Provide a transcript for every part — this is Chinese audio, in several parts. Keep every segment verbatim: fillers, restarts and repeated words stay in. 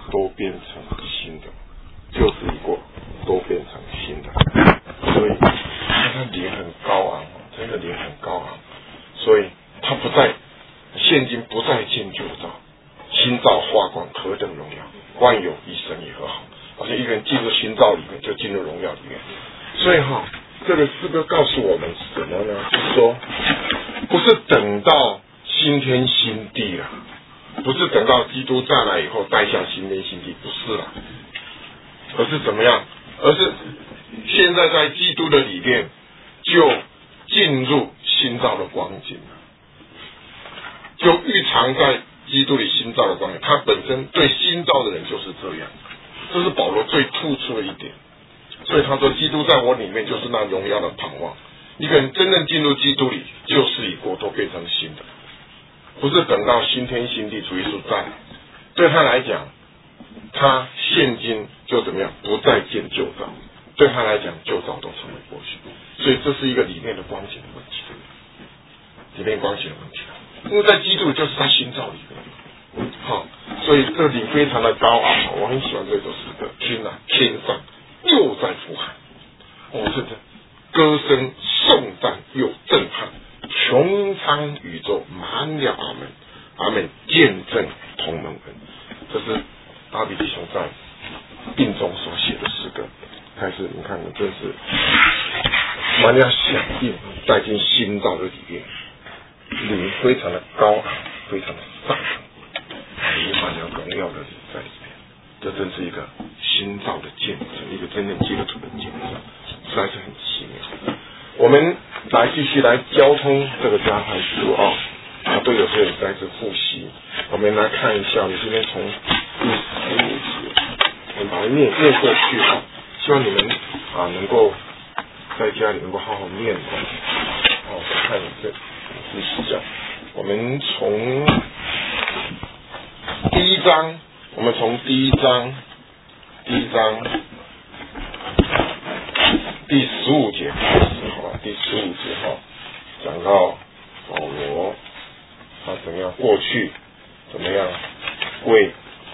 都变成新的，旧事已过，都变成新的。所以他的脸很高昂，真的脸很高昂，所以他不再现今不再见旧照，新照发光，何等荣耀！万有与神也和好。而且一个人进入新照里面，就进入荣耀里面。所以哈，这个诗歌告诉我们什么呢？就是说，不是等到新天新地了，不是等到基督再来以后带下新天新地，不是了，而是怎么样？而是现在在基督的里面，就进入新造的光景了，就预藏在基督里新造的光景。他本身对新造的人就是这样。这是保罗最突出的一点，所以他说基督在我里面就是那荣耀的盼望。一个人真正进入基督里，旧事已过，都变成新的，不是等到新天新地主耶稣再来。对他来讲，他现今就怎么样，不再见旧照，对他来讲旧照都成为过去。所以这是一个里面的光景的问题，里面光景的问题。因为在基督就是在新造里面。好，所以这里非常的高昂，我很喜欢这首诗歌。听啊，天上又在呼喊，哦，是的，歌声颂赞又震撼，穹苍宇宙满了阿门，阿门，见证同门恩。这是大比弟兄在病中所写的诗歌。开始你看，真是满了响应，带进新造的里面，灵非常的高昂，非常的上腾。有满了荣耀的在里面，这真是一个新造的见证，一个真正基督徒的见证，实在是很奇妙。我们来继续来交通这个加太书啊，啊，对有些人再次复习。我们来看一下，我们今天从第十五节，我们把它念念过去啊，希望你们啊能够在家里能够好好念哦。哦，看这第十讲，我们从第一章，我们从第一章，第一章第十五节开始，好吧？第十五节哈，讲到保罗他怎么样过去，怎么样为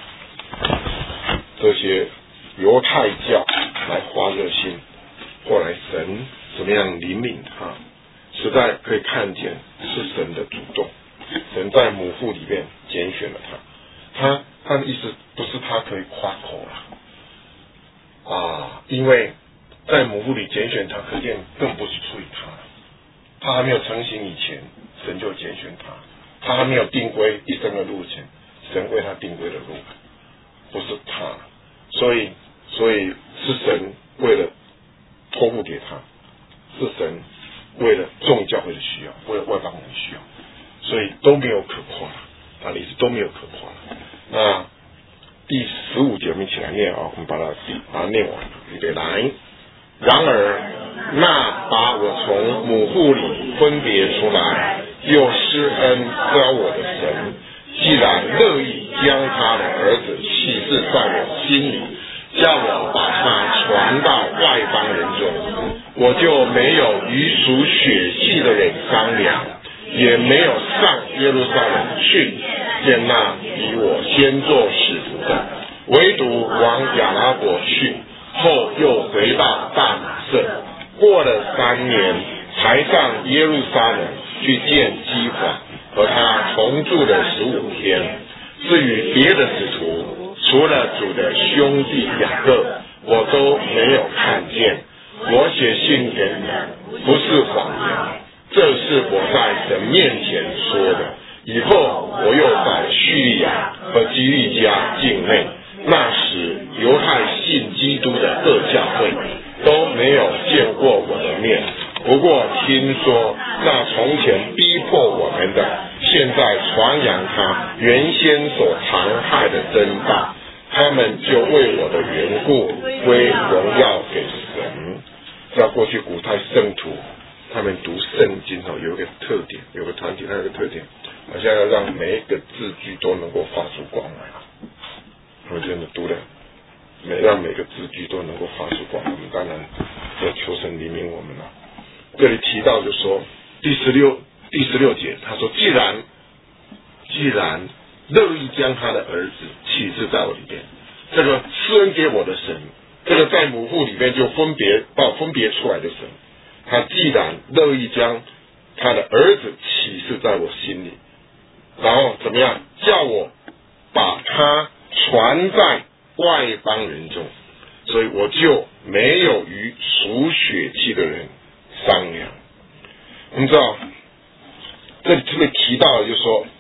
这些犹太教来发热心，后来神怎么样领领他，实在可以看见是神的主动，神在母腹里面拣选了他。他他的意思不是他可以夸口了啊，因为在母腹里拣选他，可见更不是出于他，他还没有成型以前，神就拣选他，他还没有定规一生的路前，神为他定规的路，不是他，所以所以是神为了托付给他，是神为了众教会的需要，为了外邦人的需要，所以都没有可夸，他的意思都没有可夸。那第十五节我们一起来念啊，我们把它把它念完，预备来。然而那把我从母腹里分别出来，又施恩招我的神，既然乐意将他的儿子启示在我心里，叫我把他传到外邦人中，我就没有与属血气的人商量，也没有上耶路撒冷去见那比我先做使徒的，唯独往亚拉伯去，后又回到大马色。过了三年，才上耶路撒冷去见基法，和他同住了十五天。至于别的使徒，除了主的兄弟雅各，我都没有看见。我写信给你们，不是谎言，这是我在神面前说的。以后我又在叙利亚和基利家境内，那时犹太信基督的各教会都没有见过我的面，不过听说那从前逼迫我们的，现在传扬他原先所残害的真道，他们就为我的缘故归荣耀给神。在过去古代圣徒他们读圣经有一个特点，有个团体它有一个特点，好像要让每一个字句都能够发出光来。我真的读了每让每个字句都能够发出光，我们当然要求神怜悯我们了。这里提到就说第十六第十六节，他说既然既然乐意将他的儿子启示在我里边， 这个施恩给我的神，这个在母腹里面就分别把我分别出来的神，他既然乐意将他的儿子启示在我心里，然后怎么样叫我把他传在外邦人中，所以我就没有与属血气的人商量。我们知道这里特别提到的就是说，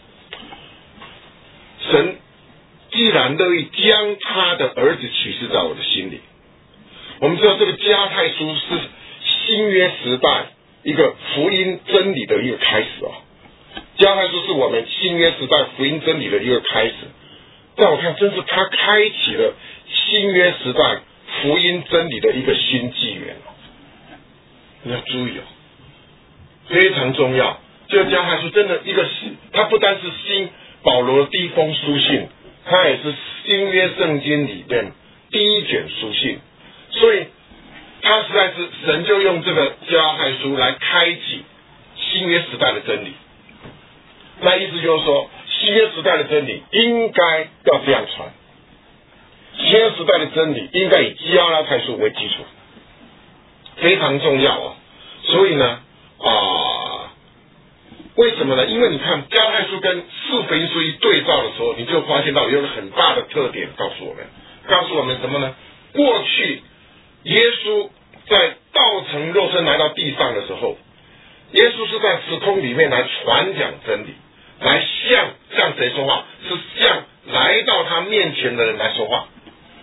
神既然乐意将他的儿子启示在我的心里，我们知道这个加太书是新约时代一个福音真理的一个开始啊。加太书是我们新约时代福音真理的一个开始，在我看，真是他开启了新约时代福音真理的一个新纪元。你要注意哦，非常重要。这个加太书真的一个，它不单是新保罗的第一封书信，它也是新约圣经里面第一卷书信，所以它实在是神就用这个加太书来开启新约时代的真理。那意思就是说，新约时代的真理应该要这样传，新约时代的真理应该以加拉太书为基础，非常重要哦。所以呢，啊、呃，为什么呢？因为你看加拉太书跟四福音书一对照的时候，你就发现到有一个很大的特点，告诉我们，告诉我们什么呢？过去耶稣在道成肉身来到地上的时候，耶稣是在时空里面来传讲真理，来向向谁说话？是向来到他面前的人来说话。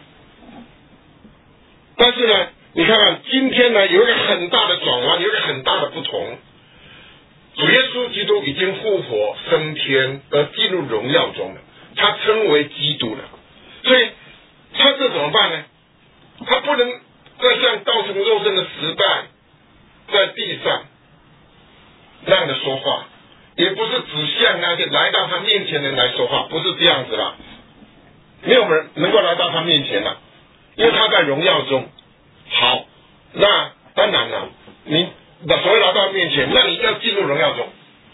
但是呢，你看看今天呢，有一个很大的转弯，有一个很大的不同。主耶稣基督已经复活升天，而进入荣耀中了，他称为基督了。所以他这怎么办呢？他不能再像道成肉身的时代在地上那样的说话，也不是只向那些来到他面前的人来说话，不是这样子啦。没有人能够来到他面前了，因为他在荣耀中。好，那当然了，你所谓来到他面前，那你要进入荣耀中，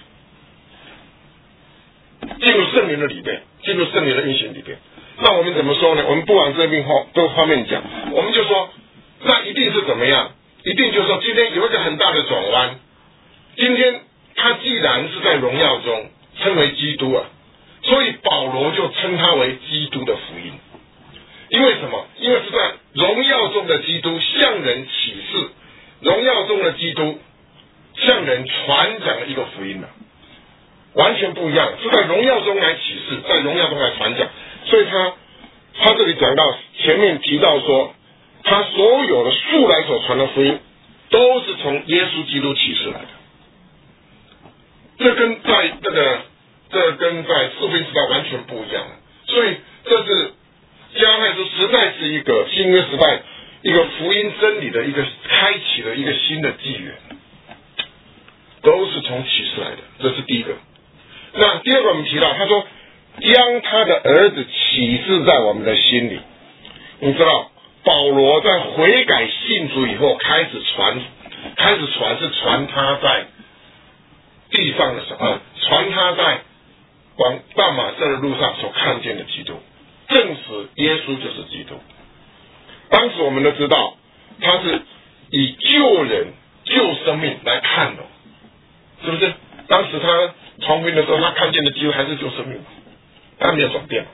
进入圣灵的里边，进入圣灵的运行里边。那我们怎么说呢？我们不往这边方多方面讲，我们就说，那一定是怎么样？一定就是说，今天有一个很大的转弯。今天他既然是在荣耀中称为基督啊，所以保罗就称他为基督的福音。因为什么？因为是在荣耀中的基督向人启示，荣耀中的基督向人传讲的一个福音啊，完全不一样，是在荣耀中来启示，在荣耀中来传讲。所以他他这里讲到前面提到说，他所有的素来所传的福音都是从耶稣基督启示来的。这跟在这个这跟在四福音时代完全不一样了。所以这是加太书实在是一个新约时代一个福音真理的一个开启了一个新的纪元，都是从启示来的，这是第一个。那第二个我们提到，他说将他的儿子启示在我们的心里。你知道保罗在悔改信主以后开始传，开始传是传他在地上的时候，传他在往大马色的路上所看见的基督，证实耶稣就是基督。当时我们都知道，他是以救人、救生命来看的，是不是？当时他传福音的时候，他看见的基督还是救生命，他没有转变，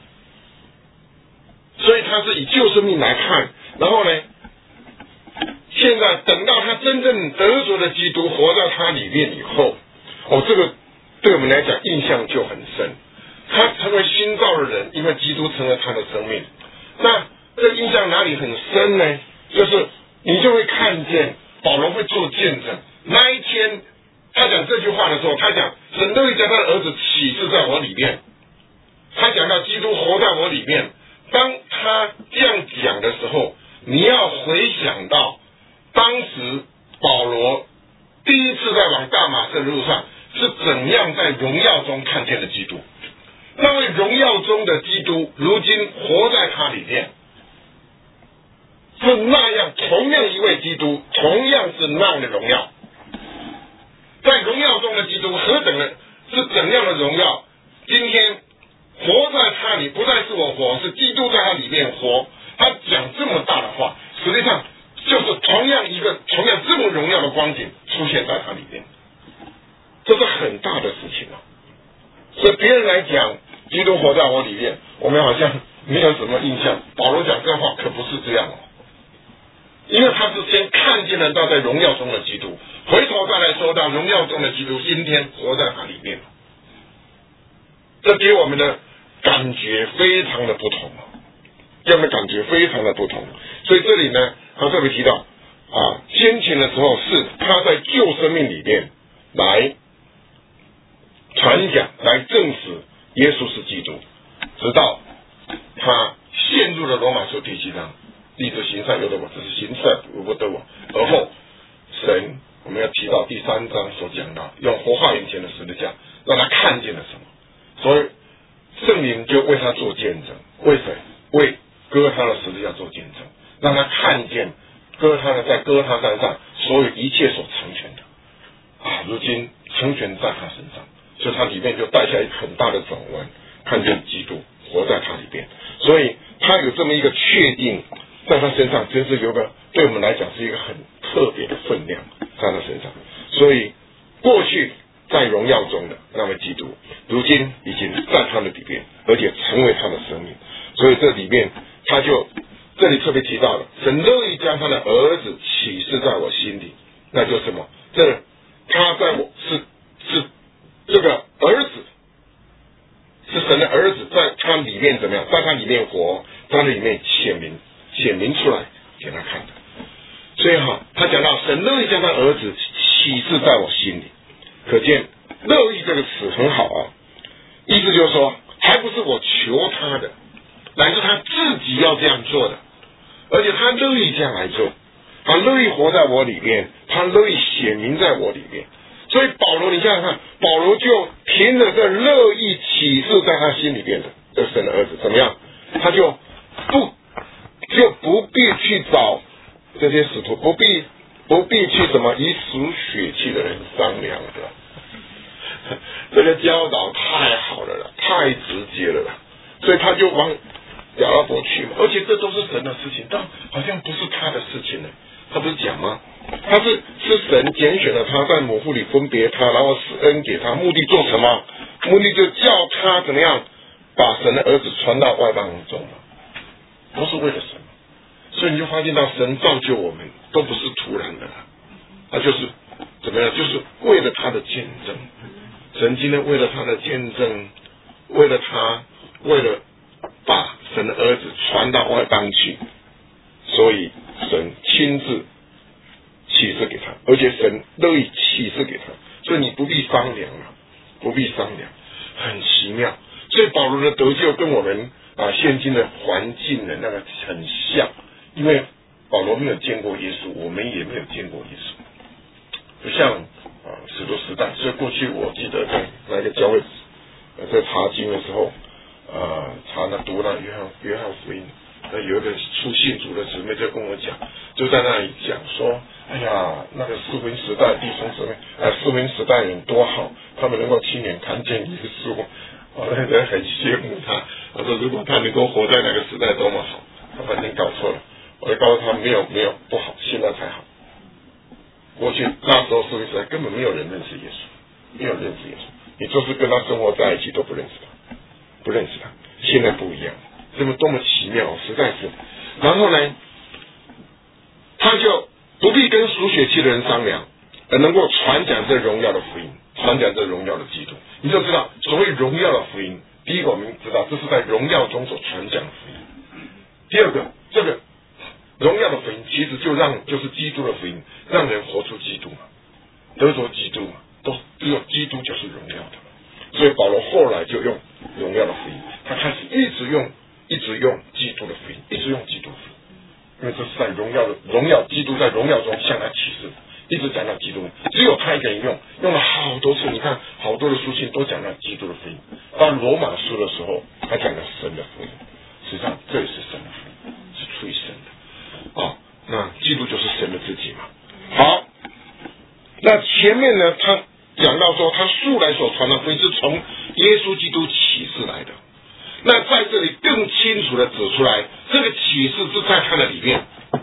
所以他是以救生命来看。然后呢，现在等到他真正得着的基督活在他里面以后，哦，这个对我们来讲印象就很深。他成为新造的人，因为基督成了他的生命。那这个印象哪里很深呢？就是你就会看见保罗会做见证。那一天他讲这句话的时候，他讲神都会将他的儿子启示在我里面。他讲到基督活在我里面。当他这样讲的时候，你要回想到当时保罗第一次在往大马色的路上是怎样在荣耀中看见的基督。那位荣耀中的基督如今活在他里面，是那样同样一位基督，同样是那样的荣耀。在荣耀中的基督何等的是怎样的荣耀？今天活在他里，不再是我活，是基督在他里面活。他讲这么大的话，实际上就是同样一个同样这么荣耀的光景出现在他里面，这是很大的事情啊。所以别人来讲基督活在我里面，我们好像没有什么印象。保罗讲这话可不是这样哦，因为他是先看见了他在荣耀中的基督，回头再来说到荣耀中的基督今天活在他里面，这给我们的感觉非常的不同啊，给我们的感觉非常的不同。所以这里呢，他特别提到啊，先前的时候是他在旧生命里面来传讲，来证实耶稣是基督，直到他陷入了罗马书第七章，立志行善由得我，只是行善由不得我。而后神，我们要提到第三章所讲到，用活化眼前的十字架，让他看见了什么？所以圣灵就为他做见证，为谁？为割他的十字架做见证，让他看见割他的在割他山上所有一切所成全的啊，如今成全在他身上，所以他里面就带下一个很大的转弯，看见基督活在他里边，所以他有这么一个确定，在他身上真是有个对我们来讲是一个很特别的分量在他身上。所以过去在荣耀中的那位基督，如今已经在他的里边，而且成为他的生命。所以这里面他就这里特别提到了，神乐意将他的儿子启示在我心里，那就是什么？这他在我是是这个儿子，是神的儿子，在他里面怎么样？在他里面活，在他里面显明显明出来给他看的。所以哈，他讲到神乐意将他儿子启示在我心里，可见乐意这个词很好啊，意思就是说，还不是我求他的，乃是他自己要这样做的，而且他乐意这样来做，他乐意活在我里面，他乐意显明在我里面。所以保罗，你想想看，保罗就凭着这乐意启示在他心里边的这神的儿子怎么样，他就不就不必去找这些使徒，不必不必去什么以属血气的人商量的，这个教导太好了啦，太直接了啦，所以他就往亚拉伯去嘛，而且这都是神的事情，但好像不是他的事情呢。他不是讲吗？他是是神拣选了他，在母腹里分别他，然后施恩给他，目的做什么？目的就叫他怎么样把神的儿子传到外邦人中嘛，都是为了什么？所以你就发现到神造就我们都不是突然的啦，他就是怎么样？就是为了他的见证。神今天为了他的见证，为了他，为了把神的儿子传到外邦去，所以神亲自启示给他，而且神乐意启示给他，所以你不必商量了，不必商量，很奇妙。所以保罗的得救跟我们啊现今的环境的那个很像，因为保罗没有见过耶稣，我们也没有见过耶稣，不像啊使徒时代。所以过去我记得在那个教会呃在查经的时候，呃查那读那约翰约翰福音。那有一个初信主的姊妹就跟我讲，就在那里讲说，哎呀，那个四分时代弟兄姊妹，哎，四分时代人多好，他们能够亲眼看见耶稣，我那人很羡慕他。我说如果他能够活在那个时代多么好，他反正搞错了。我就告诉他没有没有不好，现在才好。过去那时候四分时代根本没有人认识耶稣，没有人认识耶稣，你就是跟他生活在一起都不认识他，不认识他。现在不一样。这么多么奇妙，实在是。然后呢，他就不必跟属血气的人商量，而能够传讲这荣耀的福音，传讲这荣耀的基督。你就知道，所谓荣耀的福音，第一个我们知道，这是在荣耀中所传讲的福音。第二个，这个荣耀的福音，其实就让就是基督的福音，让人活出基督嘛，得着基督嘛，都只有基督就是荣耀的。所以保罗后来就用荣耀的福音，他开始一直用。一直用基督的福音，一直用基督的福音，因为这是在荣耀的荣耀，基督在荣耀中向他启示，一直讲到基督，只有他一个人用，用了好多次。你看，好多的书信都讲到基督的福音。到罗马书的时候，他讲到神的福音，实际上这也是神的福音，是出于神的。哦，那基督就是神的自己嘛。好，那前面呢，他讲到说，他素来所传的福音是从耶稣基督启示来的。 那在这里更清楚的指出来，这个启示是在他的里面。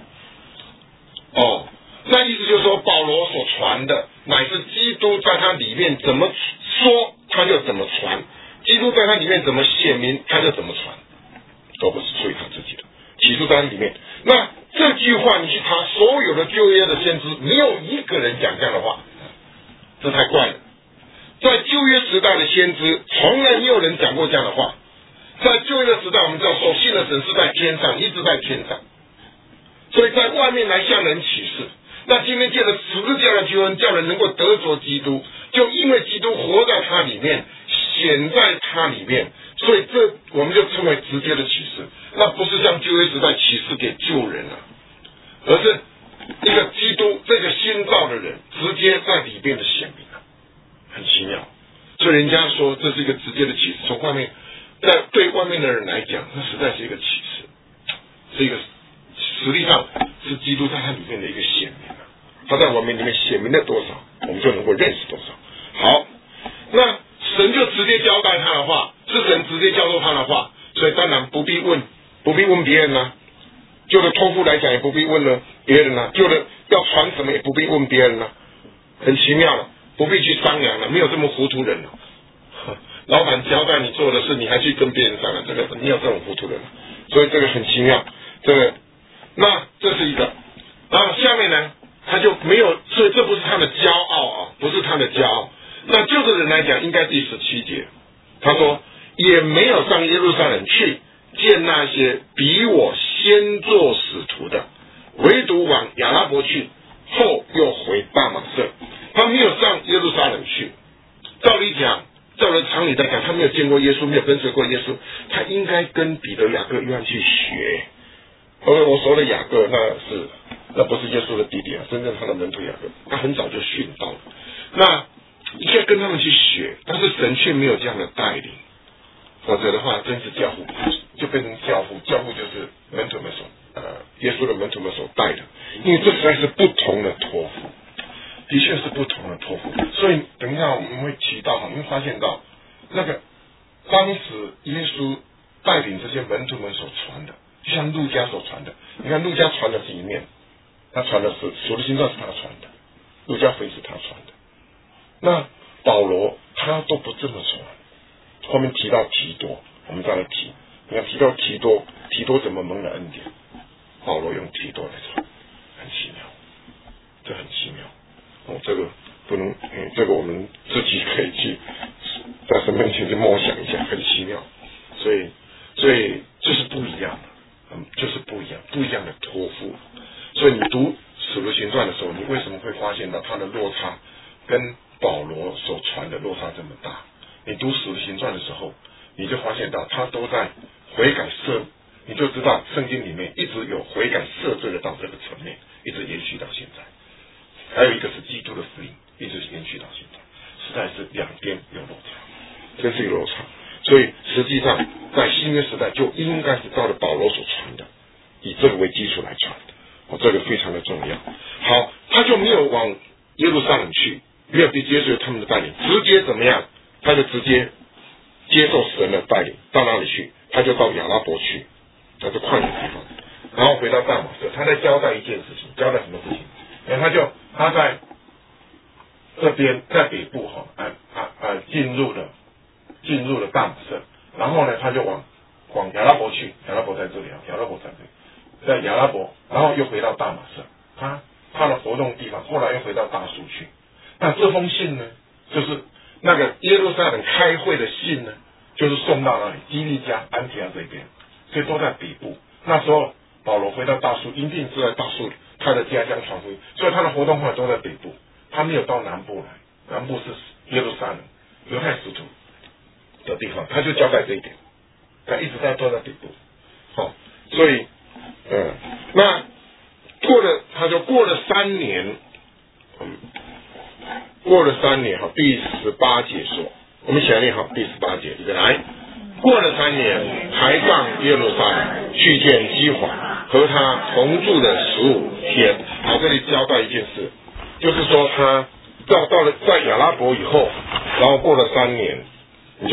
哦，那意思就是说，保罗所传的乃是基督在他里面怎么说，他就怎么传；基督在他里面怎么显明，他就怎么传，都不是属于他自己的。启示在他里面。那这句话你去查所有的旧约的先知，没有一个人讲这样的话，这太怪了。在旧约时代的先知，从来没有人讲过这样的话。在旧约的时代，我们知道所信的神是在天上，一直在天上，所以在外面来向人启示。那今天借着十字架的救恩，叫人能够得着基督，就因为基督活在他里面，显在他里面，所以这我们就称为直接的启示。那不是像旧约时代启示给旧人啊，而是一个基督这个新造的人直接在里面的显明啊，很奇妙。所以人家说这是一个直接的启示，从外面，在对外面的人来讲，那实在是一个启示，是一个实际上是基督在他里面的一个显明啊。他在我们里面显明了多少，我们就能够认识多少。好，那神就直接交代他的话，是神直接教授他的话，所以当然不必问，不必问别人啊。就的托付来讲，也不必问了别人啊；就的要传什么，也不必问别人啊。很奇妙了，不必去商量了，没有这么糊涂人了。老板交代你做的事，你还去跟别人商量，这个没有这种糊涂人。所以这个很奇妙。这个，那这是一个。然后下面呢，他就没有，所以这不是他的骄傲啊，不是他的骄傲。那就这人来讲，应该第十七节，他说也没有上耶路撒冷去见那些比我先做使徒的，唯独往亚拉伯去，后又回大马色。他没有上耶路撒冷去。照理讲，照着常理来讲，他没有见过耶稣，没有跟随过耶稣，他应该跟彼得、雅各、约翰去学。而我说的雅各，那是那不是耶稣的弟弟啊，真正他的门徒雅各，他很早就殉道了。那应该跟他们去学，但是神却没有这样的带领，否则的话，真是教父就变成教父，教父就是门徒们所呃耶稣的门徒们所带的，因为这实在是不同的托付，的确是不同的托付。所以等一下我们会提到，我们会发现到那个当时耶稣带领这些门徒们所传的，就像路加所传的，你看路加传的是一面，他传的是《使徒行传》是他传的，路加福音是他传的。那保罗他都不这么传，后面提到提多，我们再来提。你看提到提多，提多怎么蒙了恩典？保罗用提多来传，很奇妙，这很奇妙。哦，这个不能，嗯，这个我们自己可以去在神面前去默想一下，很奇妙。所以，所以就是不一样的，嗯，就是不一样，不一样的托付。所以你读《使徒行传》的时候，你为什么会发现到它的落差跟保罗所传的落差这么大？你读《使徒行传》的时候，你就发现到他都在悔改赦，你就知道圣经里面一直有悔改赦罪的到这个层面，一直延续到现在。还有一个是基督的福音，一直延续到现在，实在是两边有落差，真是有落差。所以实际上在新约时代就应该是照着保罗所传的，以这个为基础来传的，哦，这个非常的重要。好，他就没有往耶路撒冷去，没有去接受他们的带领，直接怎么样？他就直接接受神的带领，到哪里去？他就到亚拉伯去，他就旷野地方，然后回到大马色。他在交代一件事情，交代什么事情？然后他就他在这边在北部哈，啊啊啊，进入了进入了大马色，然后呢，他就往往亚拉伯去，亚拉伯在这里啊，亚拉伯在这里，在亚拉伯，然后又回到大马色，他他的活动地方，后来又回到大树去。那这封信呢，就是那个耶路撒冷开会的信呢，就是送到那里基利家、安提阿这边，所以都在北部。那时候保罗回到大树，因定是在大树里，他的家乡传福音，所以他的活动后来都在北部，他没有到南部来，南部是耶路撒冷犹太使徒的地方，他就交代这一点，他一直在都在北部。好、哦，所以嗯，那过了他就过了三年，嗯。过了三年哈，第十八节说，我们想念好第十八节，这个来，过了三年，还上耶路撒冷去见基华，和他同住了十五天。好，这里交代一件事，就是说他到到了在亚拉伯以后，然后过了三年，你就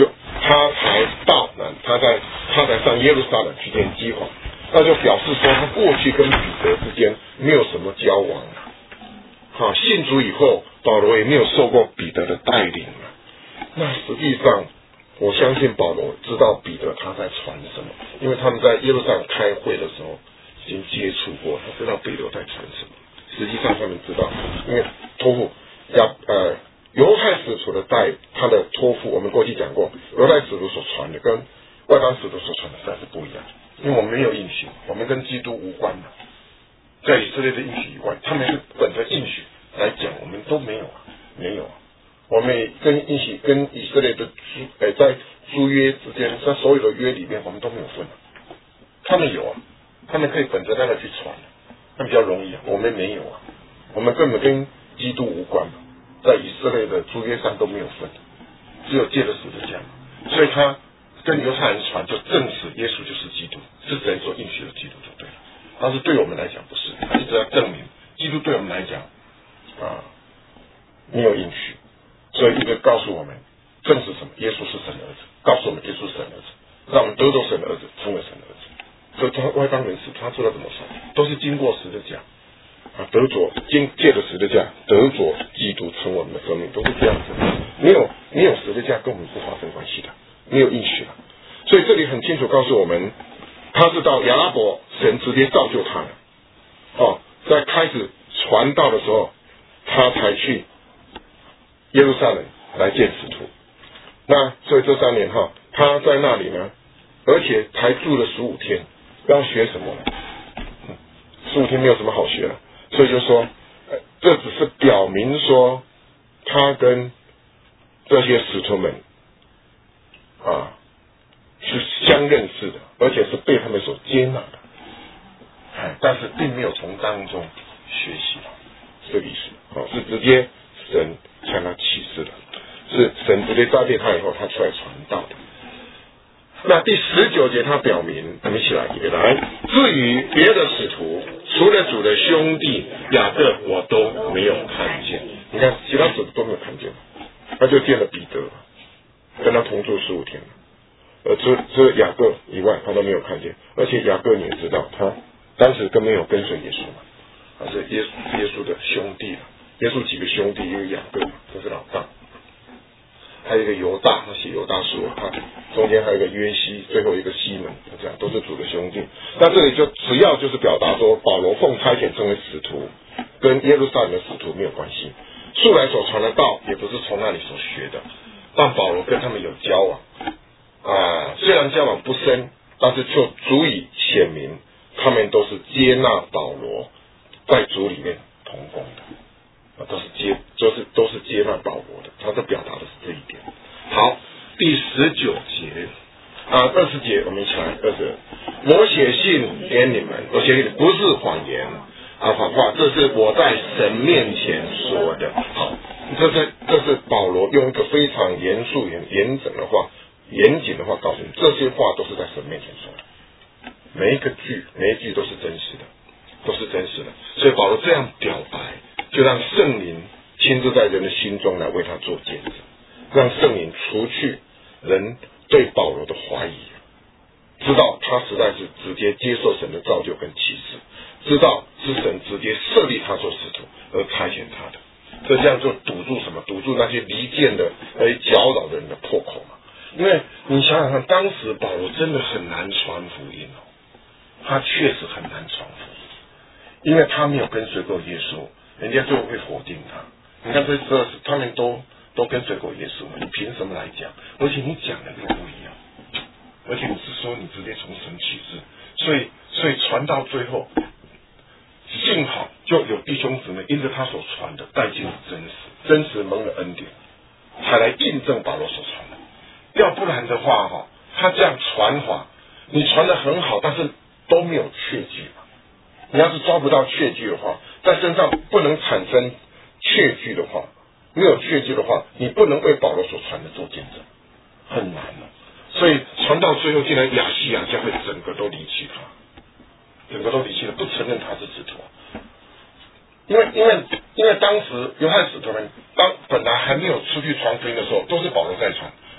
他才到那，他在他才上耶路撒冷去见基法，那就表示说他过去跟彼得之间没有什么交往啊。好，信主以后，保罗也没有受过彼得的带领啊。那实际上，我相信保罗知道彼得他在传什么，因为他们在耶路撒冷开会的时候已经接触过，他知道彼得在传什么。实际上他们知道，因为托付亚呃犹太使徒的带他的托付，我们过去讲过，犹太使徒所传的跟外邦使徒所传的实在是不一样，因为我们没有应许，我们跟基督无关的，在以色列的应许以外，他们是本着应许来讲，我们都没有啊，没有啊。我们也跟应许跟以色列的租呃在租约之间，在所有的约里面，我们都没有份啊。他们有啊，他们可以本着那个去传，那比较容易啊。我们没有啊，我们根本跟基督无关嘛，在以色列的租约上都没有份，只有借着十字架，所以他跟犹太人传，就证实耶稣就是基督，是神所应许的基督就对了。但是对我们来讲不是，他一直要证明基督对我们来讲啊没有应许。所以一直告诉我们，证实什么？耶稣是神的儿子，告诉我们耶稣是神的儿子，让我们得着神的儿子，成为神的儿子。所以他外邦人士他知道怎么说，都是经过十字架啊，得着经借着十字架得着基督成为我们的生命，都是这样子。没有没有十字架跟我们不发生关系的，没有应许的。所以这里很清楚告诉我们，他是到亚拉伯，神直接造就他了。哦，在开始传道的时候，他才去耶路撒冷来见使徒。那所以这三年哈，他在那里呢，而且才住了十五天。要学什么呢？十五天没有什么好学了，所以就说，呃，这只是表明说，他跟这些使徒们啊是相认识的，而且是被他们所接纳的。哎，但是并没有从当中学习，这个意思啊，是直接神向他启示的，是神直接栽培他以后，他出来传道的。那第十九节他表明，我们一起来也来。至于别的使徒，除了主的兄弟雅各，我都没有看见。你看，其他使徒都没有看见，他就见了彼得，跟他同住十五天。呃，除除了雅各以外，他都没有看见。而且雅各你也知道，他当时根本没有跟随耶稣嘛，他是耶稣耶稣的兄弟了。耶稣几个兄弟，一个雅各嘛，这是老大。还有一个犹大，他写犹大书，他中间还有一个约西，最后一个西门，这样都是主的兄弟。那这里就主要就是表达说，保罗奉差遣成为使徒，跟耶路撒冷的使徒没有关系。素来所传的道也不是从那里所学的，但保罗跟他们有交往啊，虽然交往不深，但是就足以显明他们都是接纳保罗在主里面同工的。啊，都是接，就是都是接纳保罗的，他在表达的是这一点。好，第十九节啊，二十节我们一起来，二十。我写信给你们，我写给你们不是谎言啊，谎话，这是我在神面前说的。好，这是这是保罗用一个非常严肃、严严整的话、严谨的话告诉你，这些话都是在神面前说的，每一个句，每一句都是真实的，都是真实的。所以保罗这样表白。就让圣灵亲自在人的心中来为他做见证，让圣灵除去人对保罗的怀疑，知道他实在是直接接受神的造就跟启示，知道是神直接设立他做使徒而差遣他的，这这样就堵住什么？堵住那些离间的、来搅扰人的破口嘛。因为你想想看，当时保罗真的很难传福音哦，他确实很难传福音，因为他没有跟随过耶稣。人家就会否定他。你看这这他们都都跟随过耶稣，你凭什么来讲？而且你讲的又不一样，而且你是说你直接从神启示，所以所以传到最后，幸好就有弟兄姊妹因着他所传的带进了真实，真实蒙了恩典，才来印证保罗所传的。要不然的话哈，他这样传法，你传的很好，但是都没有确据嘛。你要是抓不到确据的话，在身上不能产生确据的话，没有确据的话，你不能为保罗所传的做见证，很难了。所以传到最后，竟然亚细亚教会整个都离弃他，整个都离弃了，不承认他是使徒。因为因为因为当时犹太使徒们当本来还没有出去传福音的时候，都是保罗在传，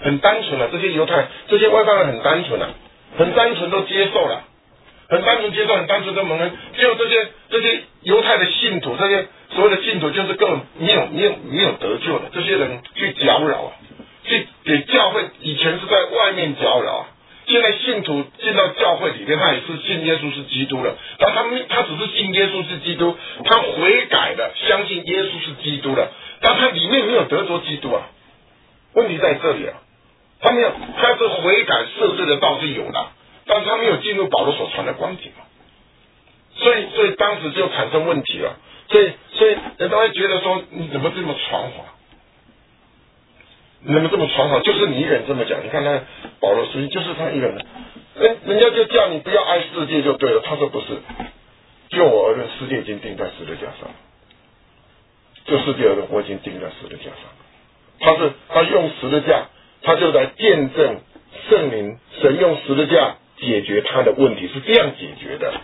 很单纯啊，这些犹太这些外邦人很单纯啊，很单纯都接受了，很单纯接受，很单纯的蒙恩。只有这些这些犹太的信徒，这些所谓的信徒，就是根本没有没有没有得救的，这些人去搅扰啊，去给教会，以前是在外面搅扰啊。现在信徒进到教会里面，他也是信耶稣是基督了，但他们他只是信耶稣是基督，他悔改了，相信耶稣是基督了，但他里面没有得着基督啊。问题在这里啊，他没有，他是悔改赦罪的道是有的，但是他没有进入保罗所传的光景啊，所以所以当时就产生问题了，所以所以人都会觉得说，你怎么这么传话？你怎么这么传话？就是你一个人这么讲，你看他保罗书信就是他一个人，人人家就叫你不要爱世界就对了。他说不是，就我而论，世界已经钉在十字架上，就世界而论，我已经钉在十字架上。他是他用十字架，他就来见证圣灵，神用十字架解决他的问题，是这样解决的，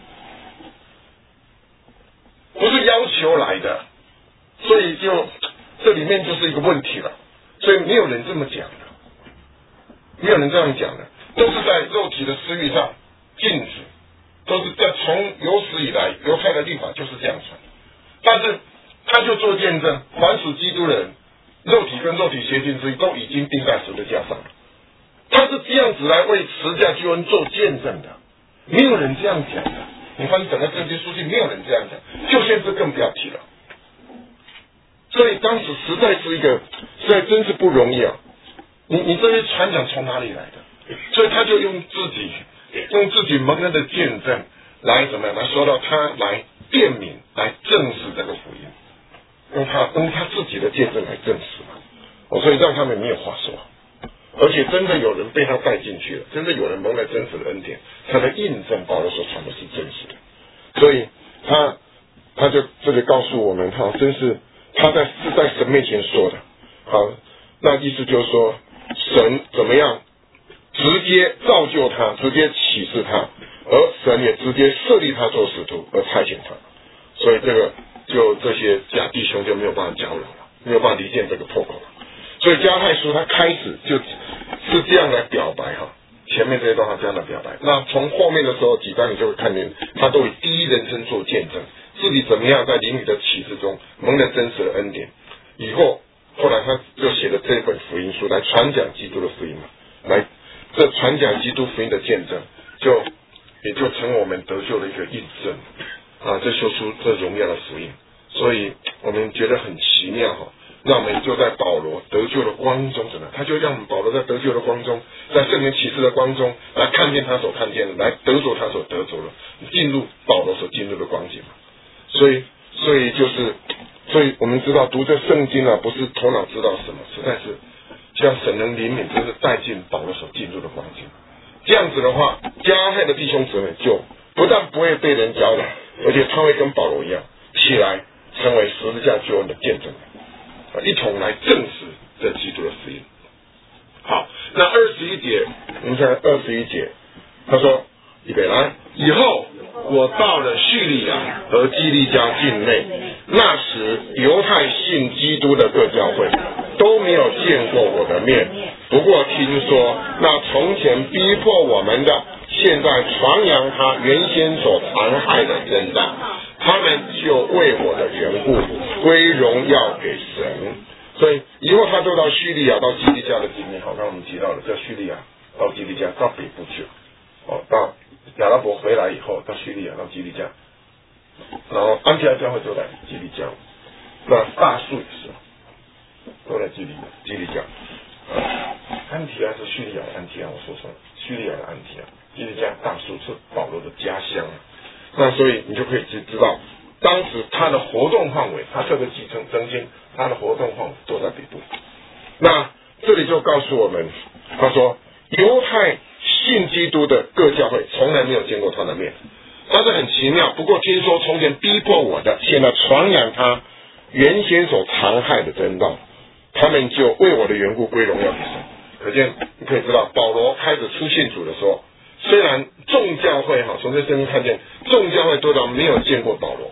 不是要求来的，所以就这里面就是一个问题了。所以没有人这么讲的，没有人这样讲的，都是在肉体的私欲上禁止，都是在从有史以来犹太的律法就是这样传。但是他就做见证，凡属基督的人，肉体跟肉体邪情之意都已经钉在十字架上了。他是这样子来为十字架救恩做见证的，没有人这样讲的。你看整个圣经书信，没有人这样讲，就先知更不要提了。所以当时实在是一个，实在真是不容易啊！你你这些传讲从哪里来的？所以他就用自己用自己蒙恩的见证来怎么样来说到他来辨明来证实这个福音，用他用他自己的见证来证实嘛。哦，所以让他们没有话说，而且真的有人被他带进去了，真的有人蒙了真实的恩典，才能印证保罗所传的是真实的。所以他他就这里告诉我们，哈，真是。他在是在神面前说的，好，那意思就是说，神怎么样直接造就他，直接启示他，而神也直接设立他做使徒，而差遣他，所以这个就这些假弟兄就没有办法搅扰了，没有办法离间这个破口了。所以加太书他开始就是这样来表白哈，前面这一段他这样的表白，那从后面的时候几章你就会看见，他都以第一人称做见证。自己怎么样在灵里的启示中蒙了真实的恩典，以后后来他就写了这本福音书来传讲基督的福音嘛，来这传讲基督福音的见证，就也就成我们得救的一个印证啊，这说出这荣耀的福音，所以我们觉得很奇妙哈。那我们就在保罗得救的光中，怎么？他就让保罗在得救的光中，在圣灵启示的光中，来看见他所看见的，来得着他所得着的，进入保罗所进入的光景嘛。所以，所以就是，所以我们知道读这圣经啊，不是头脑知道什么，实在是像神能怜悯，就是带进保罗所进入的光景。这样子的话，加害的弟兄姊妹就不但不会被人搅扰，而且他会跟保罗一样起来，成为十字架救恩的见证，一同来证实这基督的福音。好，那二十一节，我们看二十一节，他说：“预备来，以后。”我到了叙利亚和基利家境内，那时犹太信基督的各教会都没有见过我的面，不过听说那从前逼迫我们的，现在传扬他原先所残害的真道，他们就为我的缘故归荣耀给神。所以以后他都到叙利亚到基利家的经历，好，刚刚我们提到了，在叙利亚到基利家到北部去了，哦，到亚拉伯回来以后，到叙利亚到基利家，然后安提阿教会就在基利家，那大数也是都在基利基利家。安提阿是叙利亚的安提阿，我说错了，叙利亚的安提阿，基利家大数是保罗的家乡。那所以你就可以知道，当时他的活动范围，他这个继承中间，他的活动范围都在北部。那这里就告诉我们，他说犹太信基督的各教会从来没有见过他的面，但是很奇妙。不过听说从前逼迫我的，现在传扬他原先所残害的真道，他们就为我的缘故归荣耀给神。可见你可以知道，保罗开始出信主的时候，虽然众教会哈，从这圣经看见众教会多到没有见过保罗，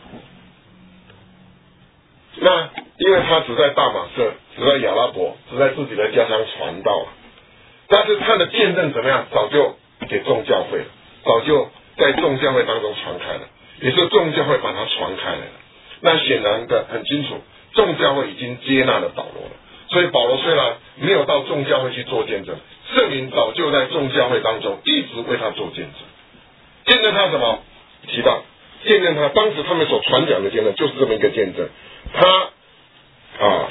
那因为他只在大马色，只在亚拉伯，只在自己的家乡传道， 但是他的见证怎么样？早就给众教会了，早就在众教会当中传开了，也是众教会把它传开来了。那显然的很清楚，众教会已经接纳了保罗了。所以保罗虽然没有到众教会去做见证，圣灵早就在众教会当中一直为他做见证。见证他什么？提到见证他当时他们所传讲的见证，就是这么一个见证。他啊，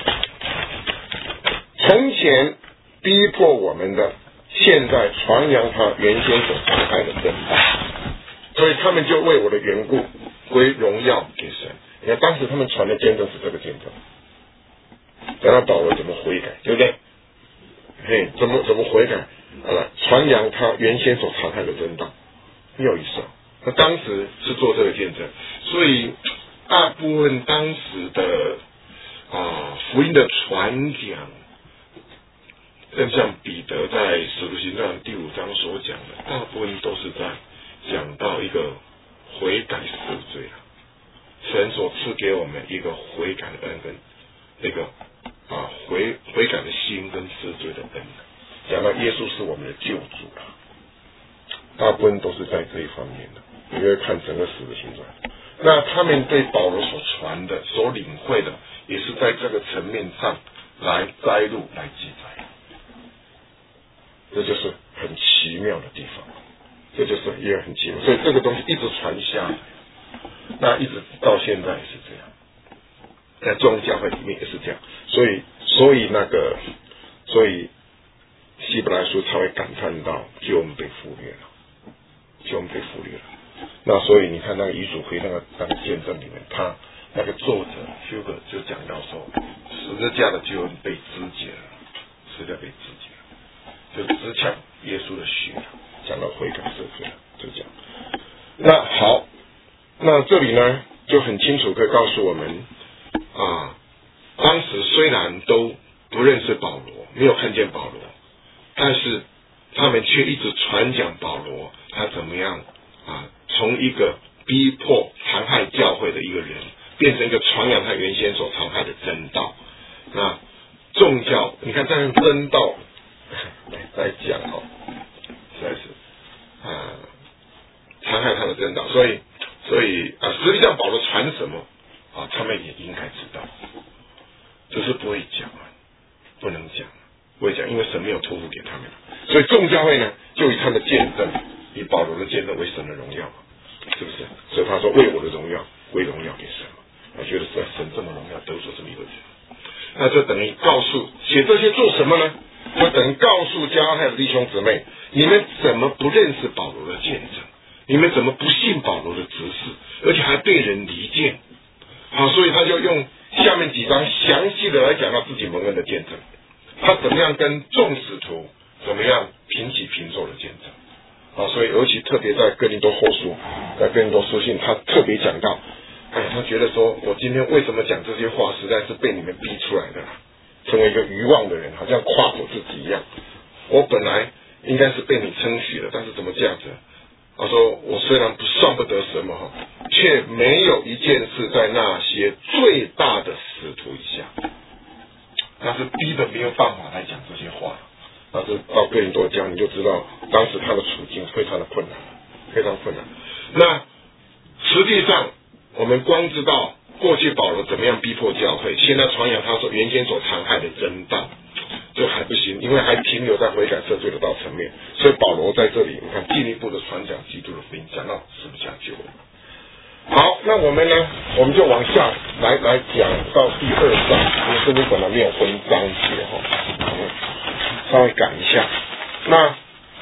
从前逼迫我们的，现在传扬他原先所传开的真道，所以他们就为我的缘故归荣耀给神。你看当时他们传的见证是这个见证。然后保罗怎么悔改，对不对？嘿，怎么怎么悔改？啊，传扬他原先所传开的真道，很有意思啊。他当时是做这个见证，所以大部分当时的啊福音的传讲，正像彼得在使徒行传第五章所讲的，大部分都是在讲到一个悔改赦罪啊，神所赐给我们一个悔改的恩跟那个啊悔悔改的心跟赦罪的恩，讲到耶稣是我们的救主了，大部分都是在这一方面的。你会看整个使徒行传，那他们对保罗所传的、所领会的，也是在这个层面上来摘录、来记载。这就是很奇妙的地方，这就是一个很奇妙，所以这个东西一直传下来，那一直到现在也是这样，在宗教会里面也是这样，所以所以那个所以希伯来书才会感叹到救恩被忽略了，救恩被忽略了。那所以你看那个遗嘱会那个那个见证里面，他那个作者 Hugo 就讲到说，十字架的救恩被肢解了，十字架被肢解了，就只抢耶稣的血，讲到悔改赦罪了，就这样。那好，那这里呢就很清楚可以告诉我们啊，当时虽然都不认识保罗，没有看见保罗，但是他们却一直传讲保罗他怎么样啊，从一个逼迫残害教会的一个人，变成一个传扬他原先所残害的真道。那众教，你看这样真道来讲哦，实在是啊，残害他的真道，所以所以啊，实际上保罗传什么啊，他们也应该知道，只是不会讲啊，不能讲，不会讲，因为神没有托付给他们，所以众教会呢，就以他的见证，以保罗的见证为神的荣耀，是不是？所以他说为我的荣耀归荣耀给神嘛，他觉得是神这么荣耀得着这么一个人，那就等于告诉写这些做什么呢？就等于告诉加拉太的弟兄姊妹，你们怎么不认识保罗的见证？你们怎么不信保罗的指示，而且还被人离间？好，所以他就用下面几章详细的来讲到自己蒙恩的见证，他怎么样跟众使徒怎么样平起平坐的见证。啊，所以尤其特别在哥林多后书，在哥林多书信，他特别讲到，哎，他觉得说我今天为什么讲这些话，实在是被你们逼出来的啦，成为一个愚妄的人，好像夸口自己一样。我本来应该是被你称许的，但是怎么这样子？他说我虽然不算不得什么哈，却没有一件事在那些最大的使徒以下，他是逼得没有办法来讲这些话。但是到哥林多讲，你就知道当时他的处境非常的困难，非常困难。那实际上我们光知道过去保罗怎么样逼迫教会，现在传扬他所原先所残害的真道，就还不行，因为还停留在悔改赦罪的道层面。所以保罗在这里，你看进一步的传讲基督的福音，讲到十字架救恩。好，那我们呢，我们就往下来来讲到第二章，因为这边本来没有分章节哈。稍微改一下，那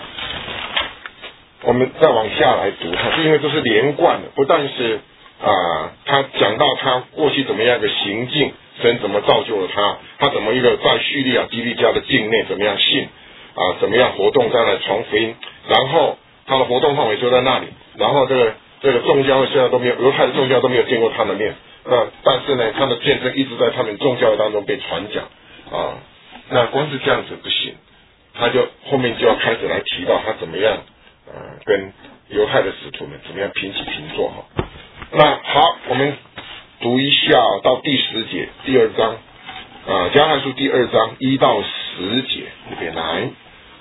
我们再往下来读它，是因为这是连贯的，不但是啊、呃，他讲到他过去怎么样的行径，神怎么造就了他，他怎么一个在叙利亚基利家的境内怎么样信啊、呃，怎么样活动再来传福音，然后他的活动范围就在那里，然后这个这个众教会虽然都没有，犹太的众教都没有见过他的面，那但是呢，他的见证一直在他们众教会当中被传讲啊。那光是这样子不行，他就后面就要开始来提到他怎么样，呃，跟犹太的使徒们怎么样平起平坐哈。那好，我们读一下到第十节，第二章啊，加拉太书第二章一到十节这边来。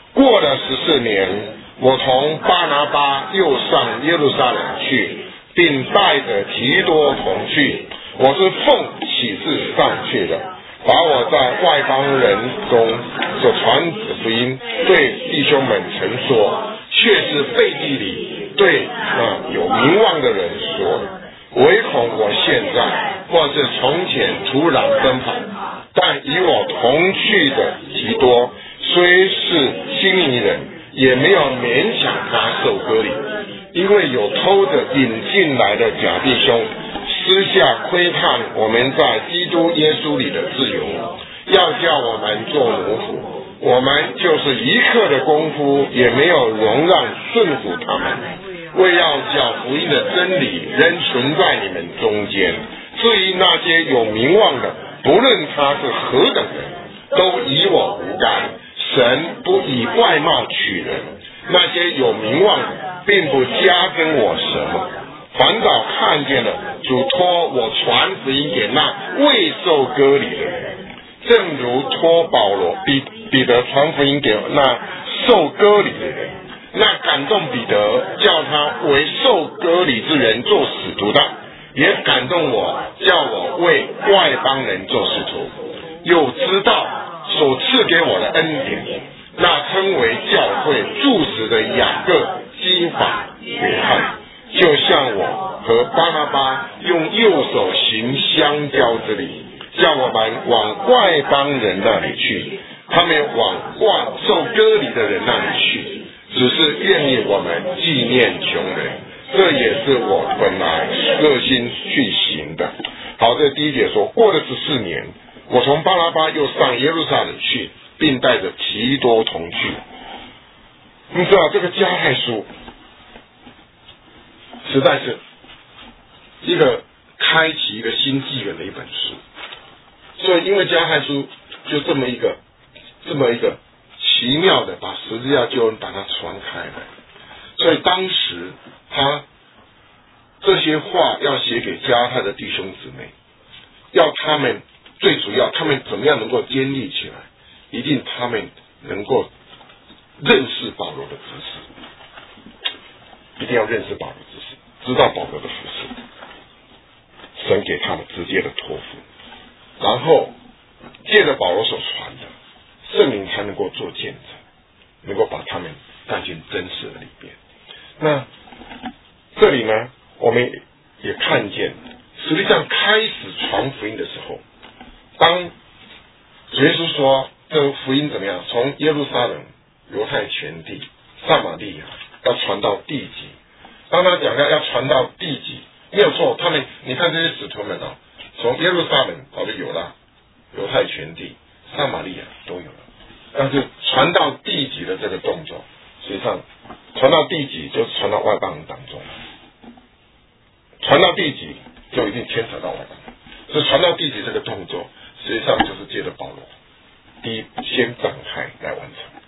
过了十四年，我同巴拿巴又上耶路撒冷去，并带着提多同去。我是奉启示上去的，把我在外邦人中所传福音对弟兄们陈说，却是背地里对那有名望的人说的。唯恐我现在或是从前突然奔跑，但与我同去的提多虽是希利尼人，也没有勉强他受割礼，因为有偷着引进来的假弟兄私下窥探我们在基督耶稣里的自由，要叫我们做奴仆。我们就是一刻的功夫也没有容让顺服他们，为要叫福音的真理仍存在你们中间。至于那些有名望的，不论他是何等人，都与我无干。神不以外貌取人，那些有名望的并不加增我什么，反倒看见了主托我传福音给那未受割礼的人，正如托保罗彼彼得传福音给那受割礼的人。那感动彼得叫他为受割礼之人做使徒的，也感动我叫我为外邦人做使徒。又知道所赐给我的恩典，那称为教会柱石的雅各、基法、约翰，就像我和巴拿巴用右手行相交之礼，叫我们往外邦人那里去，他们往外受割礼的人那里去，只是愿意我们纪念穷人，这也是我本来热心去行的。好，这第一节说，过了十四年，我从巴拿巴又上耶路撒冷去，并带着提多同去。你知道这个加太书实在是一个开启一个新纪元的一本书，所以因为加太书就这么一个这么一个奇妙的把十字架救恩把它传开来，所以当时他这些话要写给加太的弟兄姊妹，要他们最主要他们怎么样能够坚立起来，一定他们能够认识保罗的知识，一定要认识保罗的知识，知道保罗的服事，神给他们直接的托付，然后借着保罗所传的圣灵才能够做见证，能够把他们带进真实的里边。那这里呢，我们也看见实际上开始传福音的时候，当耶稣说这个福音怎么样，从耶路撒冷、犹太全地、撒玛利亚要传到地极，当他讲要要传到地极，没有错，他们你看这些使徒们哦，从耶路撒冷早就有了，犹太全地、撒玛利亚都有了，但是传到地极的这个动作，实际上传到地极就是传到外邦人当中，传到地极就一定牵扯到外邦人，所以传到地极这个动作实际上就是借着保罗第一先展开来完成。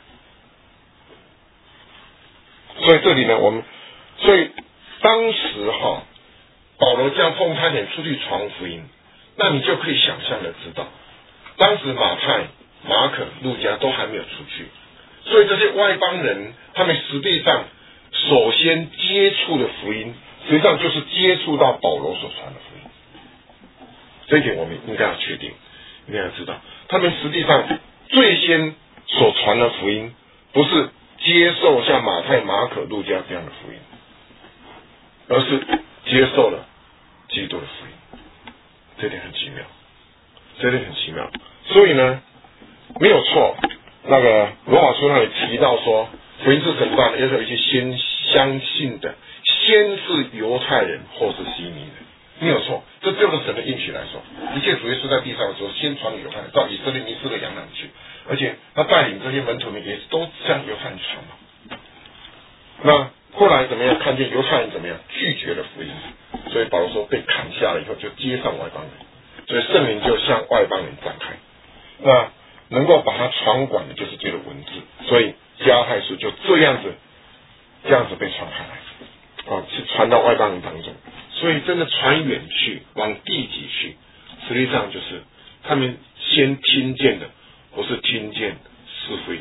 所以这里呢，我们所以当时哈，保罗这样奉差遣出去传福音，那你就可以想象的知道，当时马太、马可、路加都还没有出去，所以这些外邦人他们实际上首先接触的福音，实际上就是接触到保罗所传的福音。这一点我们应该要确定，应该要知道，他们实际上最先所传的福音，不是接受像马太、马可、路加这样的福音，而是接受了基督的福音。这点很奇妙，这点很奇妙。所以呢，没有错，那个罗马书那里提到说，福音是神办的，要有一些先相信的，先是犹太人，后是希尼人，没有错。这就是神的应许来说，一切主耶稣在地上的时候，先传给犹太人，到以色列迷失的羊那里去，而且他带领这些门徒们也都向犹太人传嘛。那后来怎么样？看见犹太人怎么样拒绝了福音，所以保罗说被砍下了以后就接上外邦人，所以圣灵就向外邦人展开。那能够把它传广的就是这个文字，所以加太书就这样子这样子被传开来啊，是传到外邦人当中。所以真的传远去，往地极去，实际上就是他们先听见的不是听见是福音，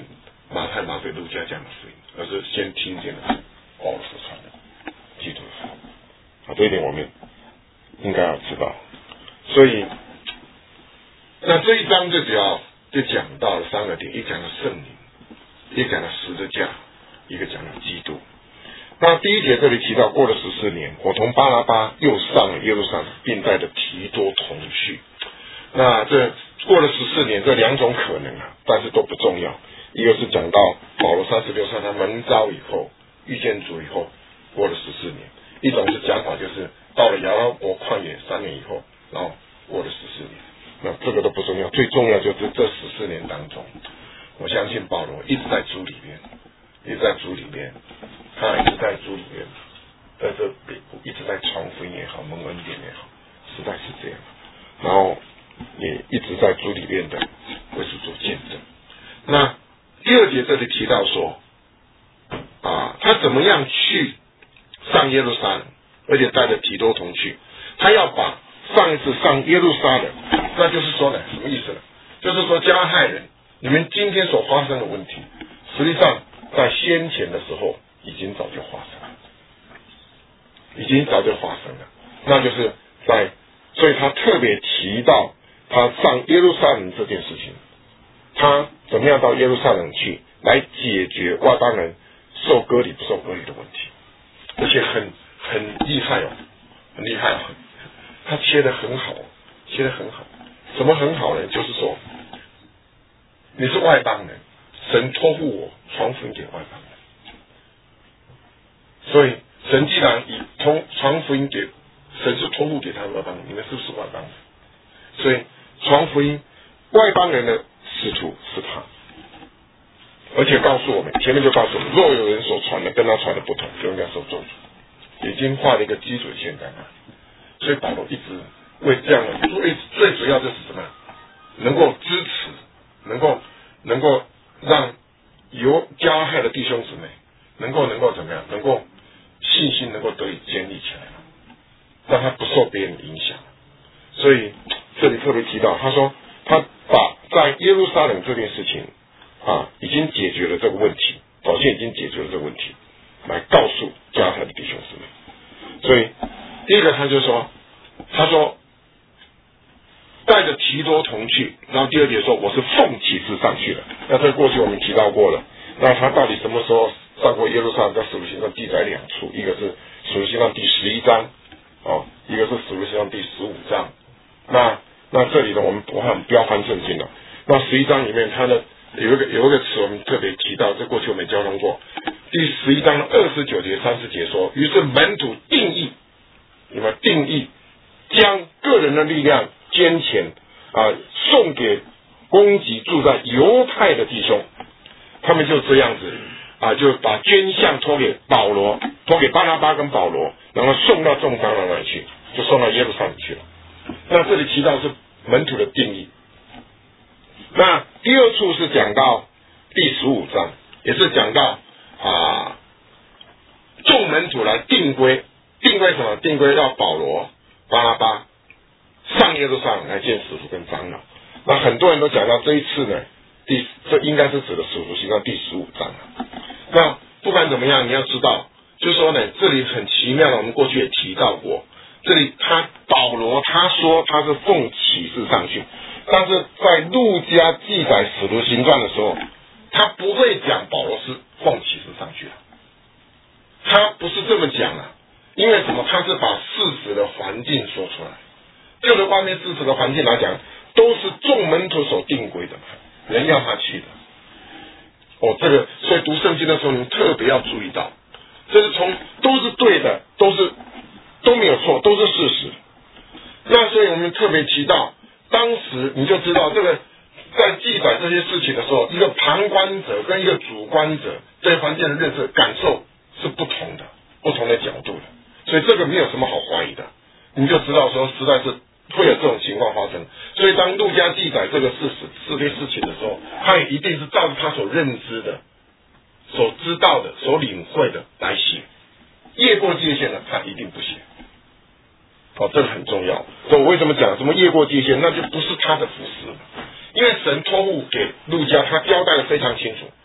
马太、马可、路加这样的福音，而是先听见了保罗所传的基督的福音。啊，这一点我们应该要知道。所以，那这一章就主要就讲到了三个点：一讲了圣灵，一讲了十字架，一个讲了基督。那第一节这里提到，过了十四年，我同巴拉巴又上了耶路撒冷，并带着提多同去。那这过了十四年，这两种可能啊，但是都不重要。一个是讲到保罗三十六岁他蒙召以后，遇见主以后，过了十四年；一种是讲法，就是到了亚拉伯旷野三年以后，然后过了十四年。那这个都不重要，最重要就是这十四年当中，我相信保罗一直在主里面，一直在主里面，他一直在主里面，在这一直在传福音也好，蒙恩典也好，实在是这样。然后也一直在主里面的为主做见证。那第二节这里提到说，啊，他怎么样去上耶路撒冷，而且带着提多同去，他要把上一次上耶路撒冷，那就是说呢，什么意思呢？就是说加害人，你们今天所发生的问题，实际上在先前的时候已经早就发生了，已经早就发生了。那就是在，所以他特别提到他上耶路撒冷这件事情，他怎么样到耶路撒冷去来解决外邦人受割礼不受割礼的问题，而且很很厉害哦，很厉害哦，他切得很好，切得很好。什么很好呢？就是说，你是外邦人，神托付我传福音给外邦人，所以神既然以通传福音给神是托付给他的外邦人，你们是不是外邦人？所以传福音外邦人的使徒是他，而且告诉我们，前面就告诉我们，若有人所传的跟他传的不同，就应该受咒诅，已经画了一个基准线在那。所以保罗一直为这样的，最最主要就是什么？能够支持，能够能够让有加害的弟兄姊妹，能够能够怎么样？能够信心能够得以建立起来，让他不受别人影响。所以这里特别提到，他说他把在耶路撒冷这件事情啊，已经解决了这个问题，早先已经解决了这个问题，来告诉加害的弟兄姊妹。所以第一个他就说，他说带着提多同去，然后第二节说我是奉启示上去了。那这过去我们提到过了，那他到底什么时候上过耶路撒冷？在使徒行传记载两处，一个是使徒行传第十一章，哦，一个是使徒行传第十五章。那那这里呢，我们我很不要翻圣经了。那十一章里面，它的有一个有一个词我们特别提到，这过去我们交通过。第十一章的二十九节、三十节说，于是门徒定义，你们定义将个人的力量捐钱啊，送给攻击住在犹太的弟兄，他们就这样子啊，就把捐项托给保罗，托给巴拿巴跟保罗，然后送到众长老那里去，就送到耶路撒冷去了。那这里提到是门徒的定义。那第二处是讲到第十五章，也是讲到啊，众门徒来定规，定规什么？定规要保罗、巴拿巴上耶路撒冷来见使徒跟长老。那很多人都讲到这一次呢，第这应该是指的使徒行传第十五章。那不管怎么样，你要知道，就是说呢，这里很奇妙的，我们过去也提到过，这里他保罗他说他是奉启示上去，但是在路加记载使徒行传的时候，他不会讲保罗是奉启示上去的，他不是这么讲啊，因为什么？他是把事实的环境说出来。就着外面事实的环境来讲，都是众门徒所定规的嘛，人要他去的。哦，这个，所以读圣经的时候，你们特别要注意到，这是从都是对的，都是都没有错，都是事实。那所以我们特别提到，当时你就知道，这个在记载这些事情的时候，一个旁观者跟一个主观者对环境的认识感受是不同的，不同的角度的，所以这个没有什么好怀疑的，你就知道说实在是会有这种情况发生。所以当路加记载这个事实这些事情的时候，他也一定是照着他所认知的、所知道的、所领会的来写，越过界限的他一定不写。哦，这个很重要。所以我为什么讲什么越过界限，那就不是他的服饰了，因为神托付给路加，他交代的非常清楚，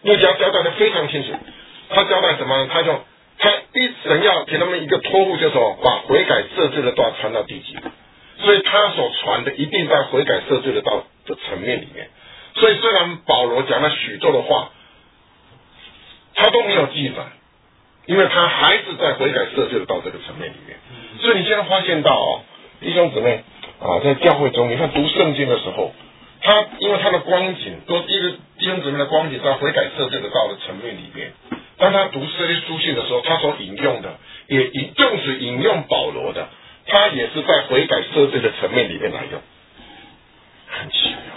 路加交代的非常清楚，他交代什么呢？他就他一神要给他们一个托付，就是说把悔改赦罪的道传到地极，所以他所传的一定在悔改赦罪的道的层面里面。所以虽然保罗讲了许多的话，他都没有记载，因为他还是在悔改赦罪的道这个层面里面。所以你现在发现到哦，弟兄姊妹啊，在教会中，你看读圣经的时候，他因为他的光景都一直弟兄姊妹的光景在悔改赦罪的道的层面里面。当他读这些书信的时候，他所引用的也引，正是引用保罗的，他也是在悔改赦罪的层面里面来用，很奇妙，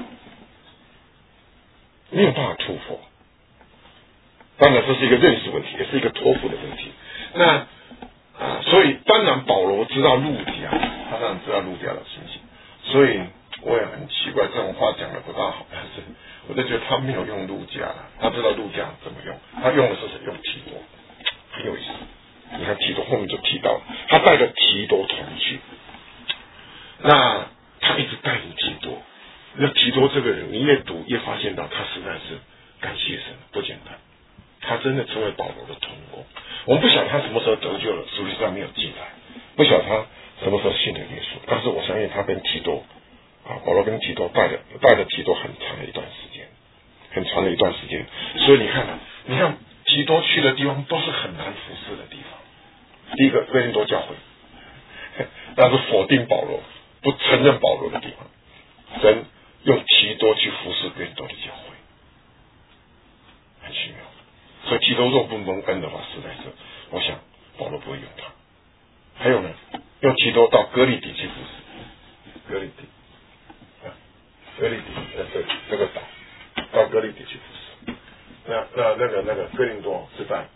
没有办法突破。当然，这是一个认识问题，也是一个托付的问题。那啊，所以当然保罗知道路加，他当然知道路加的情形，所以我也很奇怪，这种话讲的不大好，但是我就觉得他没有用路加了，他知道路加怎么用，他用的是谁？用提多，很有意思。你看提多后面就提到了，他带着提多同去，那他一直带领提多。那提多这个人，你越读越发现到他实在是感谢神，不简单。他真的成为保罗的同工。我们不晓得他什么时候得救了，书上没有记载，不晓得他什么时候信了耶稣。但是我相信他跟提多啊，保罗跟提多带着带着提多很长的一段时间，很长的一段时间。所以你看，你看提多去的地方都是很难服侍的地方。第一个哥林多教会，那是否定保罗、不承认保罗的地方。神用提多去服侍哥林多的教会，很奇妙。所以提多若不蒙恩的话，实在是，我想保罗不会用他。还有呢，用提多到哥利底去服侍，哥利底，啊，哥利底在这里这个岛，到哥利底去服侍。那那那个那个哥林多是在，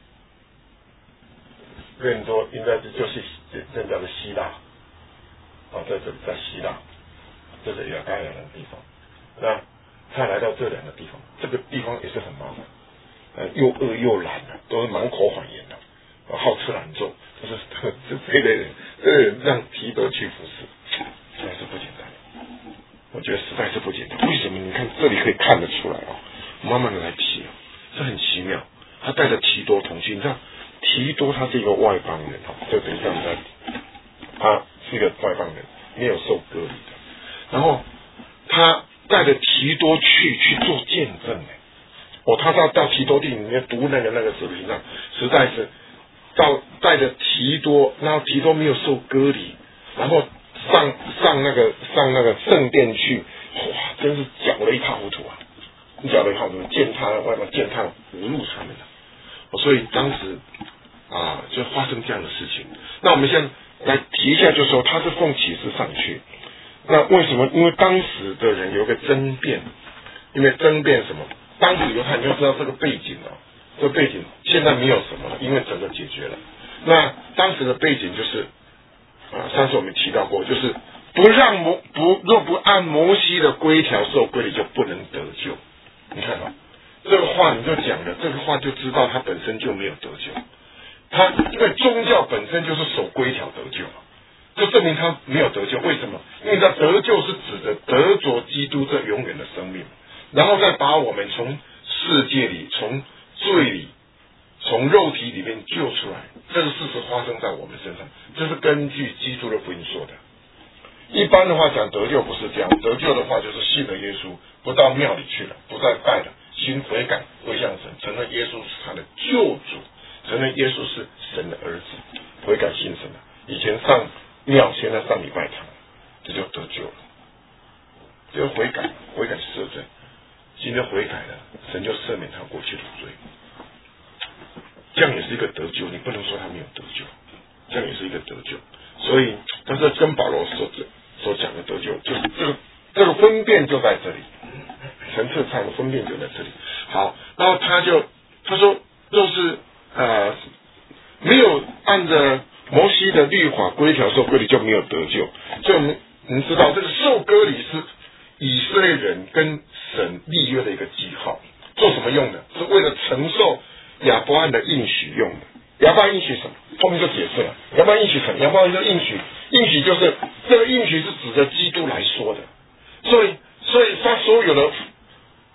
哥林多应该是就是现在的希腊，啊，在这里在希腊，这是亚该亚的地方。那他来到这两个地方，这个地方也是很麻烦。呃，又饿又懒的，都是满口谎言的，好吃懒做，就是这这类人，这类人让提多去服侍，实在是不简单。我觉得实在是不简单。为什么？你看这里可以看得出来啊、哦，慢慢的来提啊，这很奇妙。他带着提多同去，你知道，提多他是一个外邦人哈，就等一下我们再，他是一个外邦人，没有受割礼的，然后他带着提多去去做见证呢。哦，他到到提多地里面读那个那个视频上，实在是到带着提多，然后提多没有受割礼，然后上上那个上那个圣殿去，哇，真是搅了一塌糊涂啊！搅了一塌糊涂，践踏外面践踏侮辱他们的，所以当时啊就发生这样的事情。那我们现在来提一下，就是说他是奉启示上去，那为什么？因为当时的人有个争辩，因为争辩什么？当时犹太人就知道这个背景哦，这个背景现在没有什么了，因为整个解决了。那当时的背景就是啊，上次我们提到过，就是不让摩不若不按摩西的规条受规律，就不能得救。你看啊，这个话你就讲了，这个话就知道他本身就没有得救。他因为宗教本身就是守规条得救嘛，就证明他没有得救。为什么？因为他得救是指的得着基督这永远的生命。然后再把我们从世界里、从罪里、从肉体里面救出来，这个事实发生在我们身上，这是根据基督的福音说的。一般的话讲得救不是这样，得救的话就是信了耶稣，不到庙里去了，不再拜了，心悔改归向神，承认耶稣是他的救主，承认耶稣是神的儿子，悔改信神了。以前上庙，现在上礼拜堂，这就得救了，这就悔改，悔改赦罪。今天悔改了，神就赦免他过去的罪，这样也是一个得救。你不能说他没有得救，这样也是一个得救。所以，但是跟保罗所所讲的得救，就是这个这个分辨就在这里，层次上的分辨就在这里。好，然后他就他说，就是呃，没有按着摩西的律法规条受割礼就没有得救。所以我们我们知道，这个受割礼是以色列人跟神立约的一个记号，做什么用的？是为了承受亚伯兰的应许用的。亚伯兰应许什么？后面就解释了。亚伯兰应许什么？亚伯兰就应许，应许就是这个应许是指着基督来说的。所以，所以他所有的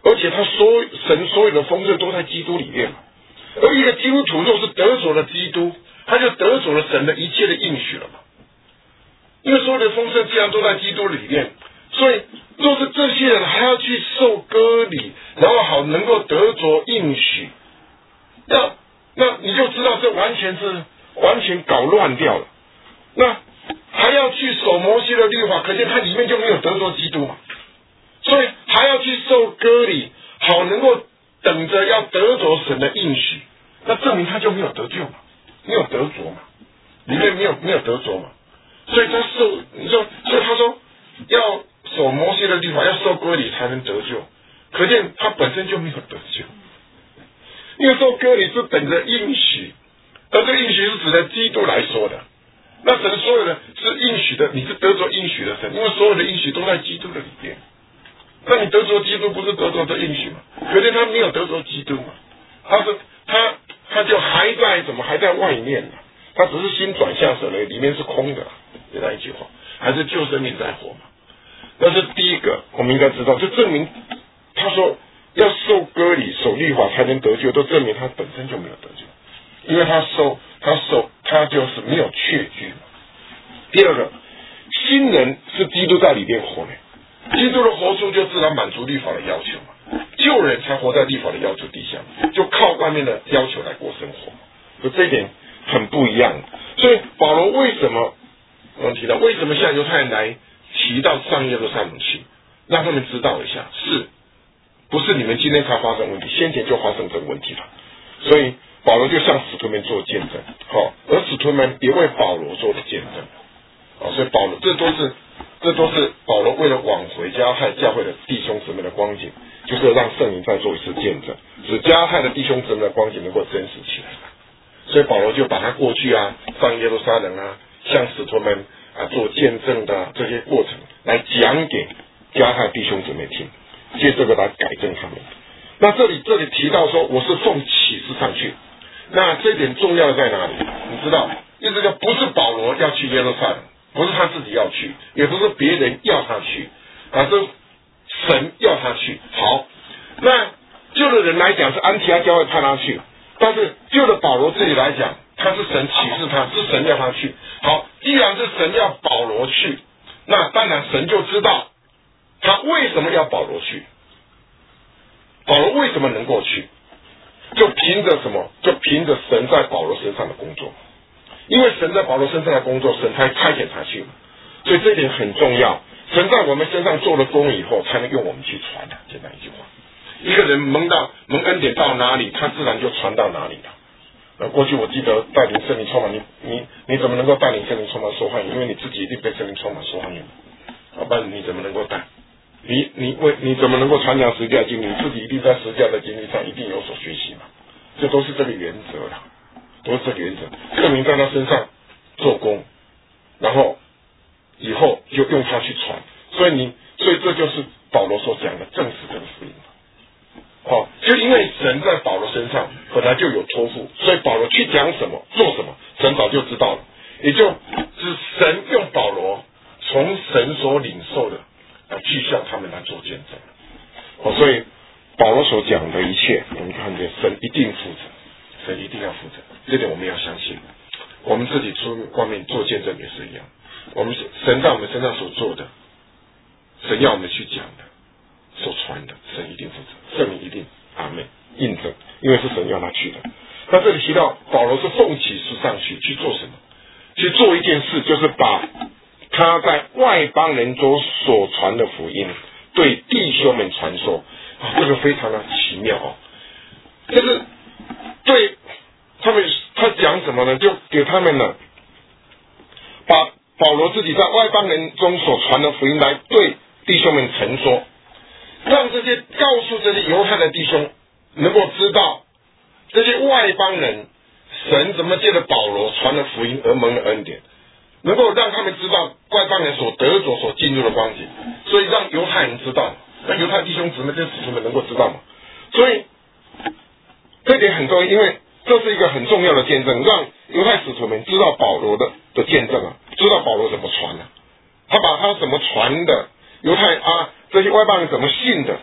而且他所神所有的丰盛都在基督里面嘛。而一个基督徒若是得着了基督，他就得着了神的一切的应许了嘛。因为所有的丰盛既然都在基督里面，所以若是这些人还要去受割礼，然后好能够得着应许，那那你就知道这完全是完全搞乱掉了。那还要去守摩西的律法，可见他里面就没有得着基督嘛。所以还要去受割礼，好能够等着要得着神的应许，那证明他就没有得救嘛，没有得着嘛，里面没有没有得着嘛。所以他受，你说，所以他说要守摩西的律法，要受割礼才能得救，可见他本身就没有得救。因为受割礼是等着应许，而这应许是指的基督来说的。那神所有的是应许的，你是得着应许的神，因为所有的应许都在基督的里面。那你得着基督，不是得着这应许吗？可见他没有得着基督嘛，他是他他就还在怎么还在外面呢？他只是心转向神了，里面是空的。就那一句话，还是救生命在活嘛？那是第一个，我们应该知道，就证明他说要受割礼、守律法才能得救，都证明他本身就没有得救，因为他受他受他就是没有确据嘛。第二个，新人是基督在里边活的，基督的活出就自然满足律法的要求嘛，旧人才活在律法的要求底下，就靠外面的要求来过生活，所以这一点很不一样。所以保罗为什么我们提到为什么现在犹太人来提到上耶路撒冷去，让他们知道一下，是不是你们今天才发生问题，先前就发生这个问题了。所以保罗就向使徒们做见证，好，而使徒们也为保罗做了见证，好，所以保罗这都是这都是保罗为了挽回加害教会的弟兄姊妹的光景，就是让圣灵再做一次见证，使加害的弟兄姊妹的光景能够真实起来。所以保罗就把他过去啊上耶路撒冷啊向使徒们啊做见证的这些过程来讲给加害弟兄姊妹听，借这个来改正他们。那这里这里提到说我是奉启示上去，那这点重要的在哪里？你知道，意思就不是保罗要去耶路撒冷，不是他自己要去，也不是别人要他去，而是神要他去。好，那旧的人来讲是安提阿教会派他去，但是就着保罗这里来讲，他是神启示他，是神要他去。好，既然是神要保罗去，那当然神就知道他为什么要保罗去，保罗为什么能够去，就凭着什么？就凭着神在保罗身上的工作，因为神在保罗身上的工作，神才差遣他去嘛。所以这点很重要，神在我们身上做了工以后，才能用我们去传的。简单一句话，一个人蒙到蒙恩典到哪里，他自然就传到哪里了。呃，过去我记得带领圣灵充满，你你你怎么能够带领圣灵充满受欢迎？因为你自己一定被圣灵充满受欢迎，要不然你怎么能够带？你你为你怎么能够传讲十架经历？你自己一定在十架的经历上一定有所学习嘛？这都是这个原则啦，都是这个原则。圣灵在他身上做工，然后以后就用他去传，所以你所以这就是保罗所讲的正是这个福音。哦，就因为神在保罗身上本来就有托付，所以保罗去讲什么做什么，神早就知道了，也就是神用保罗从神所领受的来去向他们来做见证。哦，所以保罗所讲的一切，我们看见神一定负责，神一定要负责，这点我们要相信。我们自己出外面做见证也是一样，我们神在我们身上所做的，神要我们去讲的，所传的，神一定负责，圣灵一定阿们印证，因为是神要他去的。那这里提到保罗是奉启示上去去做什么？去做一件事，就是把他在外邦人中所传的福音对弟兄们传授。啊，这个非常的奇妙哦，就是对他们他讲什么呢？就给他们呢，把保罗自己在外邦人中所传的福音来对弟兄们陈说，让这些告诉这些犹太的弟兄能够知道这些外邦人神怎么借着保罗传了福音而蒙了恩典，能够让他们知道外邦人所得着所进入的光景，所以让犹太人知道，让犹太弟兄姊妹跟使徒们能够知道嘛。所以这点很重要，因为这是一个很重要的见证，让犹太使徒们知道保罗的的见证啊，知道保罗怎么传啊，他把他怎么传的，犹太啊这些外邦人怎么信的，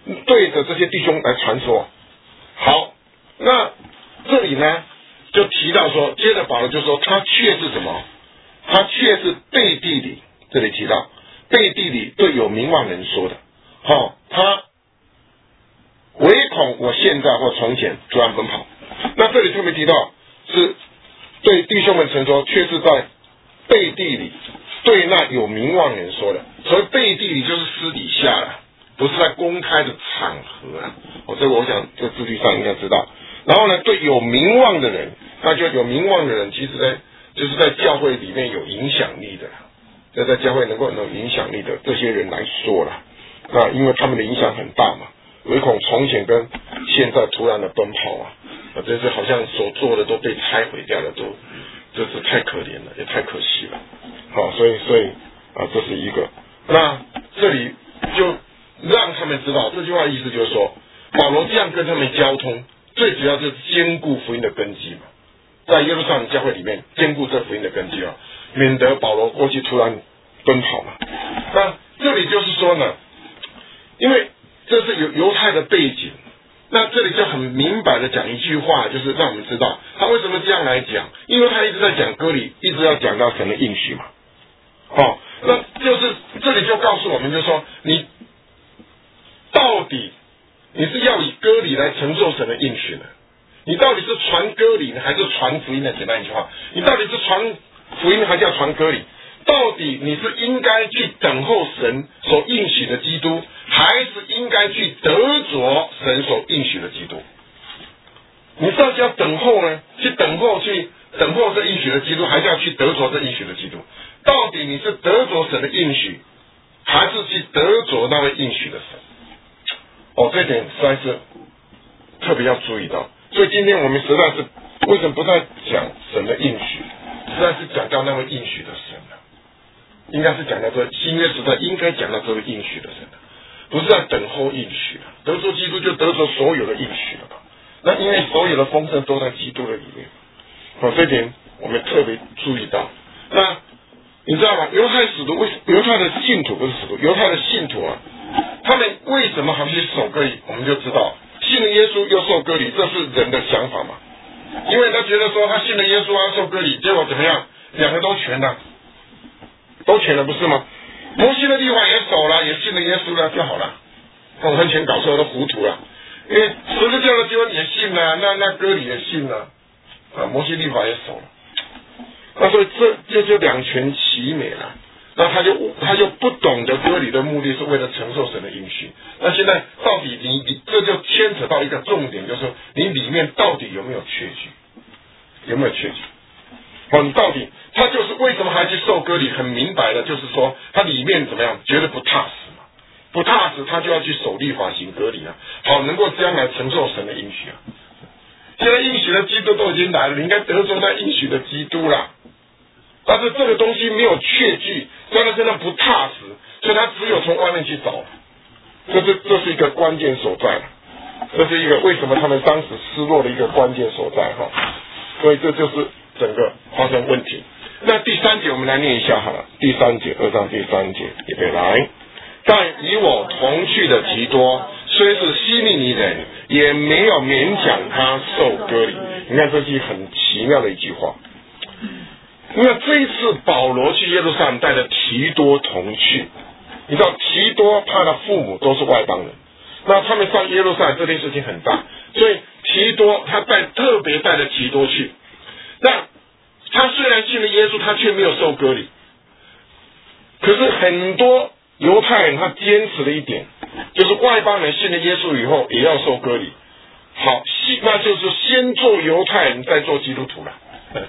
对着这些弟兄来传说。好，那这里呢就提到说，接着保罗就说他却是什么？他却是背地里，这里提到背地里对有名望人说的。好、哦，他唯恐我现在或从前突然奔跑。那这里特别提到是对弟兄们曾说，却是在背地里对那有名望人说的。所谓背地里就是私底下了，不是在公开的场合啊。哦，这个我想这字句上应该知道。然后呢，对有名望的人，那就有名望的人，其实呢就是在教会里面有影响力的，在在教会能够有影响力的这些人来说了。那因为他们的影响很大嘛，唯恐从前跟现在突然的奔跑啊，啊，真是好像所做的都被拆毁掉了，都这是太可怜了，也太可惜了。好，所以所以啊，这是一个。那这里就让他们知道这句话的意思，就是说保罗这样跟他们交通，最主要就是坚固福音的根基嘛，在耶路撒冷教会里面坚固这福音的根基啊，免得保罗过去突然奔跑嘛。那这里就是说呢，因为这是犹犹太的背景，那这里就很明白的讲一句话，就是让我们知道他为什么这样来讲，因为他一直在讲歌里，一直要讲到神的应许嘛。哦，那就是这里就告诉我们，就是说你到底你是要以歌礼来承受神的应许呢？你到底是传歌礼呢，还是传福音呢？简单一句话，你到底是传福音还是要传歌礼？到底你是应该去等候神所应许的基督，还是应该去得着神所应许的基督？你到底要等候呢？去等候去等候这应许的基督，还是要去得着这应许的基督？到底你是得着神的应许，还是去得着那位应许的神？哦，这点实在是特别要注意到。所以今天我们实在是为什么不再讲神的应许，实在是讲到那位应许的神了。应该是讲到这新约时代应该讲到这位应许的神了，不是在等候应许了。得着基督就得着所有的应许了吧？那因为所有的丰盛都在基督的里面。哦，这点我们特别注意到。那你知道吗？犹太使徒为犹太的信徒不是使徒，犹太的信徒啊，他们为什么还去守割礼？我们就知道，信了耶稣又受割礼，这是人的想法嘛。因为他觉得说他信了耶稣啊，受割礼，结果怎么样？两个都全了，都全了，不是吗？摩西的律法也守了，也信了耶稣了就好了。我完全搞错，都糊涂了。因为十字架的救恩也信了，那那割礼也信了，啊，摩西律法也守了。那所以这这就两全其美了。那他就他就不懂得割礼的目的是为了承受神的应许。那现在到底你你这就牵扯到一个重点，就是说你里面到底有没有确据？有没有确据？哦，你到底他就是为什么还去受割礼？很明白的，就是说他里面怎么样，绝对不踏实嘛，不踏实他就要去守律法行割礼啊，好能够将来承受神的应许啊。现在应许的基督都已经来了，你应该得着那应许的基督啦。但是这个东西没有确据，所以他真的不踏实，所以他只有从外面去找。这是这是一个关键所在，这是一个为什么他们当时失落的一个关键所在哈。所以这就是整个发生问题。那第三节我们来念一下好了，第三节二章第三节，预备来。但与我同去的提多，虽是希利尼人，也没有勉强他受割礼。你看这是很奇妙的一句话。因为这一次保罗去耶路撒冷带着提多同去，你知道提多他的父母都是外邦人，那他们上耶路撒冷这件事情很大，所以提多他带特别带着提多去。那他虽然信了耶稣，他却没有受割礼。可是很多犹太人他坚持了一点，就是外邦人信了耶稣以后也要受割礼。好，那就是先做犹太人，再做基督徒了。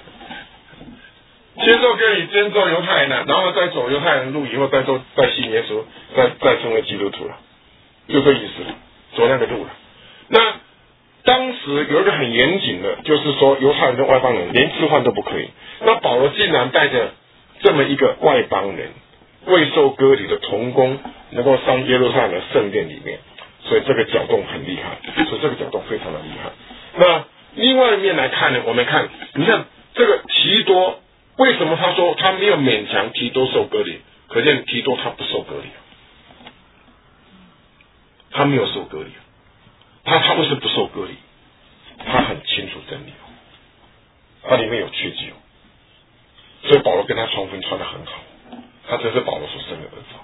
先做割礼，先做犹太人了，然后再走犹太人路，以后再做再信耶稣，再再成为基督徒了，就这意思，走那个路了。那当时有一个很严谨的，就是说犹太人跟外邦人连置换都不可以。那保罗竟然带着这么一个外邦人，未受割礼的同工，能够上耶路撒冷的圣殿里面，所以这个搅动很厉害，所以这个搅动非常的厉害。那另外一面来看呢，我们看，你看这个提多。为什么他说他没有勉强提多受割礼？可见提多他不受割礼， 他没有受割礼，他他为什么不受割礼？他很清楚真理哦，他里面有确据哦，所以保罗跟他重婚穿得很好，他真是保罗所生的儿子，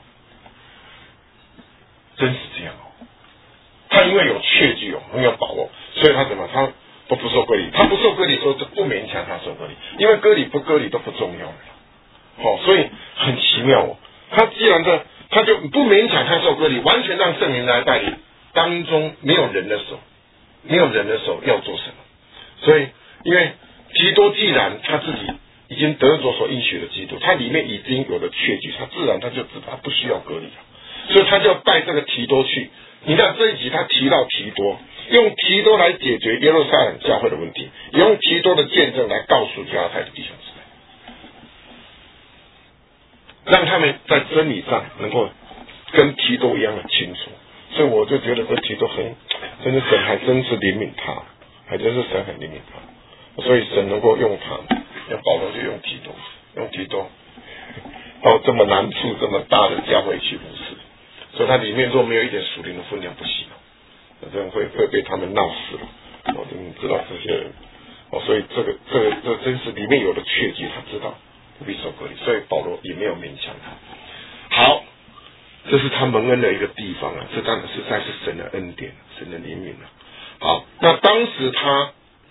真是这样哦。他因为有确据哦，没有把握，所以他怎么他都不受割礼，他不受割礼的时候就不勉强他受割礼，因为割礼不割礼都不重要了，哦，所以很奇妙哦。他既然这他就不勉强他受割礼，完全让圣灵来带领，当中没有人的手。没有人的手要做什么，所以因为基督既然他自己已经得着所应许的基督，他里面已经有了确据，他自然他就知道他不需要割礼了，所以他就带这个提多去。你看这一集他提到提多，用提多来解决耶路撒冷教会的问题，也用提多的见证来告诉加拉太的弟兄姊妹，让他们在真理上能够跟提多一样的清楚。所以我就觉得这提多很，真的神还真是怜悯他，还真是神很怜悯他，所以神能够用他，要保罗就用提多，用提多到这么难处这么大的教会去服侍，所以他里面若没有一点属灵的分量不行，这样会会被他们闹死了。我你知道这些人，哦，所以这个这个这真是里面有了确据，他知道不必受割礼，所以保罗也没有勉强他。好。这是他蒙恩的一个地方啊，这当然实在是神的恩典，神的怜悯啊。好，那当时他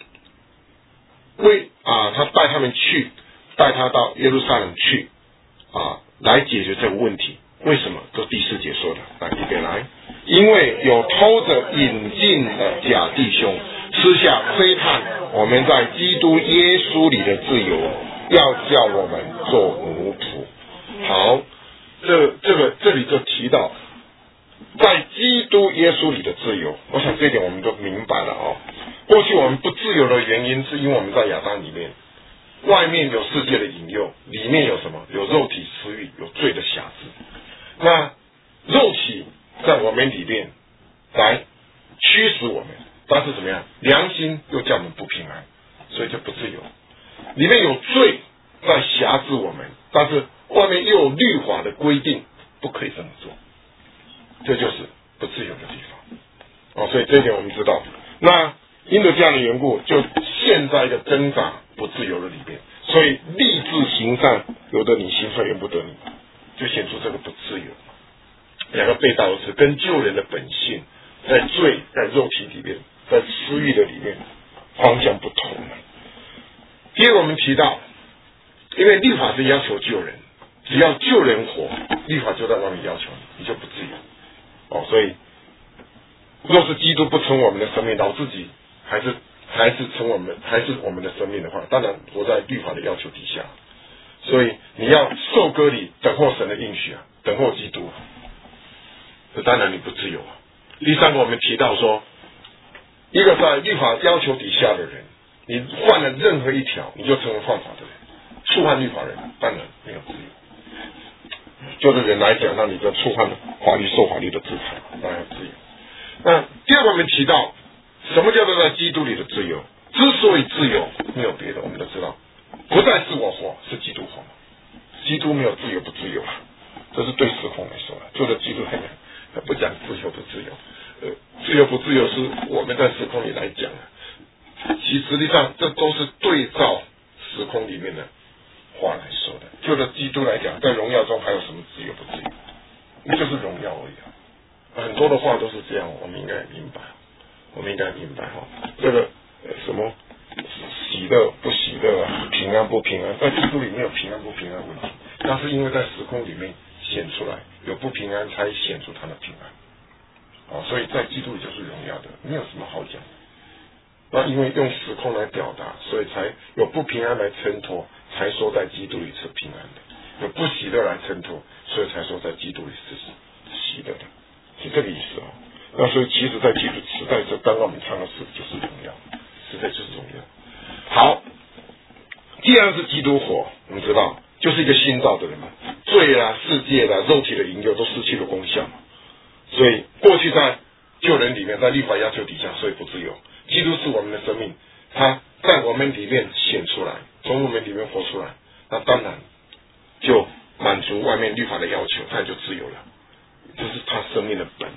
为啊，他带他们去，带他到耶路撒冷去啊，来解决这个问题。为什么？这第四节说的，来一边来，因为有偷着引进的假弟兄，私下窥探我们在基督耶稣里的自由，要叫我们做奴仆。好。这这个这里就提到，在基督耶稣里的自由，我想这一点我们都明白了哦。过去我们不自由的原因，是因为我们在亚当里面，外面有世界的引诱，里面有什么？有肉体私欲，有罪的辖制。那肉体在我们里面来驱使我们，但是怎么样？良心又叫我们不平安，所以就不自由。里面有罪在辖制我们，但是外面又有律法的规定，不可以这么做，这就是不自由的地方。哦，所以这一点我们知道。那因着这样的缘故，就陷在一个挣扎不自由的里面。所以立志行善，由得你行善由不得你，就显出这个不自由。两个背道而驰，跟救人的本性，在罪在肉体里面，在私欲的里面方向不同了。第二个我们提到，因为律法是要求救人。只要救人活，律法就在外面要求你，你就不自由。哦，所以若是基督不成我们的生命，老自己还是还是成我们还是我们的生命的话，当然活在律法的要求底下。所以你要受割礼，等候神的应许啊，等候基督，这当然你不自由啊。第三个我们提到说，一个在律法要求底下的人，你犯了任何一条，你就成为犯法的人，触犯律法人，当然没有自由。就对人来讲，那你就触犯了法律，受法律的制裁，当然自由。那第二个我们提到，什么叫做在基督里的自由？之所以自由，没有别的，我们都知道，不再是我活，是基督活。基督没有自由不自由啊，这是对时空来说的。就着基督来讲，不讲自由不自由，呃，自由不自由是我们在时空里来讲啊，其实际上这都是对照时空里面的话来说的。就着基督来讲，在荣耀中还有什么自由不自由？那就是荣耀而已啊。很多的话都是这样，我们应该明白，我们应该明白哈。这个、呃、什么喜乐不喜乐啊，平安不平安，在基督里面有平安不平安问题，那是因为在时空里面显出来，有不平安才显出他的平安。啊，所以在基督里就是荣耀的，没有什么好讲。那因为用时空来表达，所以才有不平安来衬托，才说在基督里是平安的；有不喜乐来衬托，所以才说在基督里是喜乐的，是这个意思哦。那所以其实在基督时代，这刚刚我们唱的是就是荣耀，实在就是荣耀。好，既然是基督活，我们知道就是一个新造的人嘛，罪啦、世界啦、肉体的引诱都失去了功效，所以过去在救人里面，在律法要求底下，所以不自由。基督是我们的生命，他在我们里面显出来，从我们里面活出来，那当然就满足外面律法的要求，他就自由了，这是他生命的本能嘛。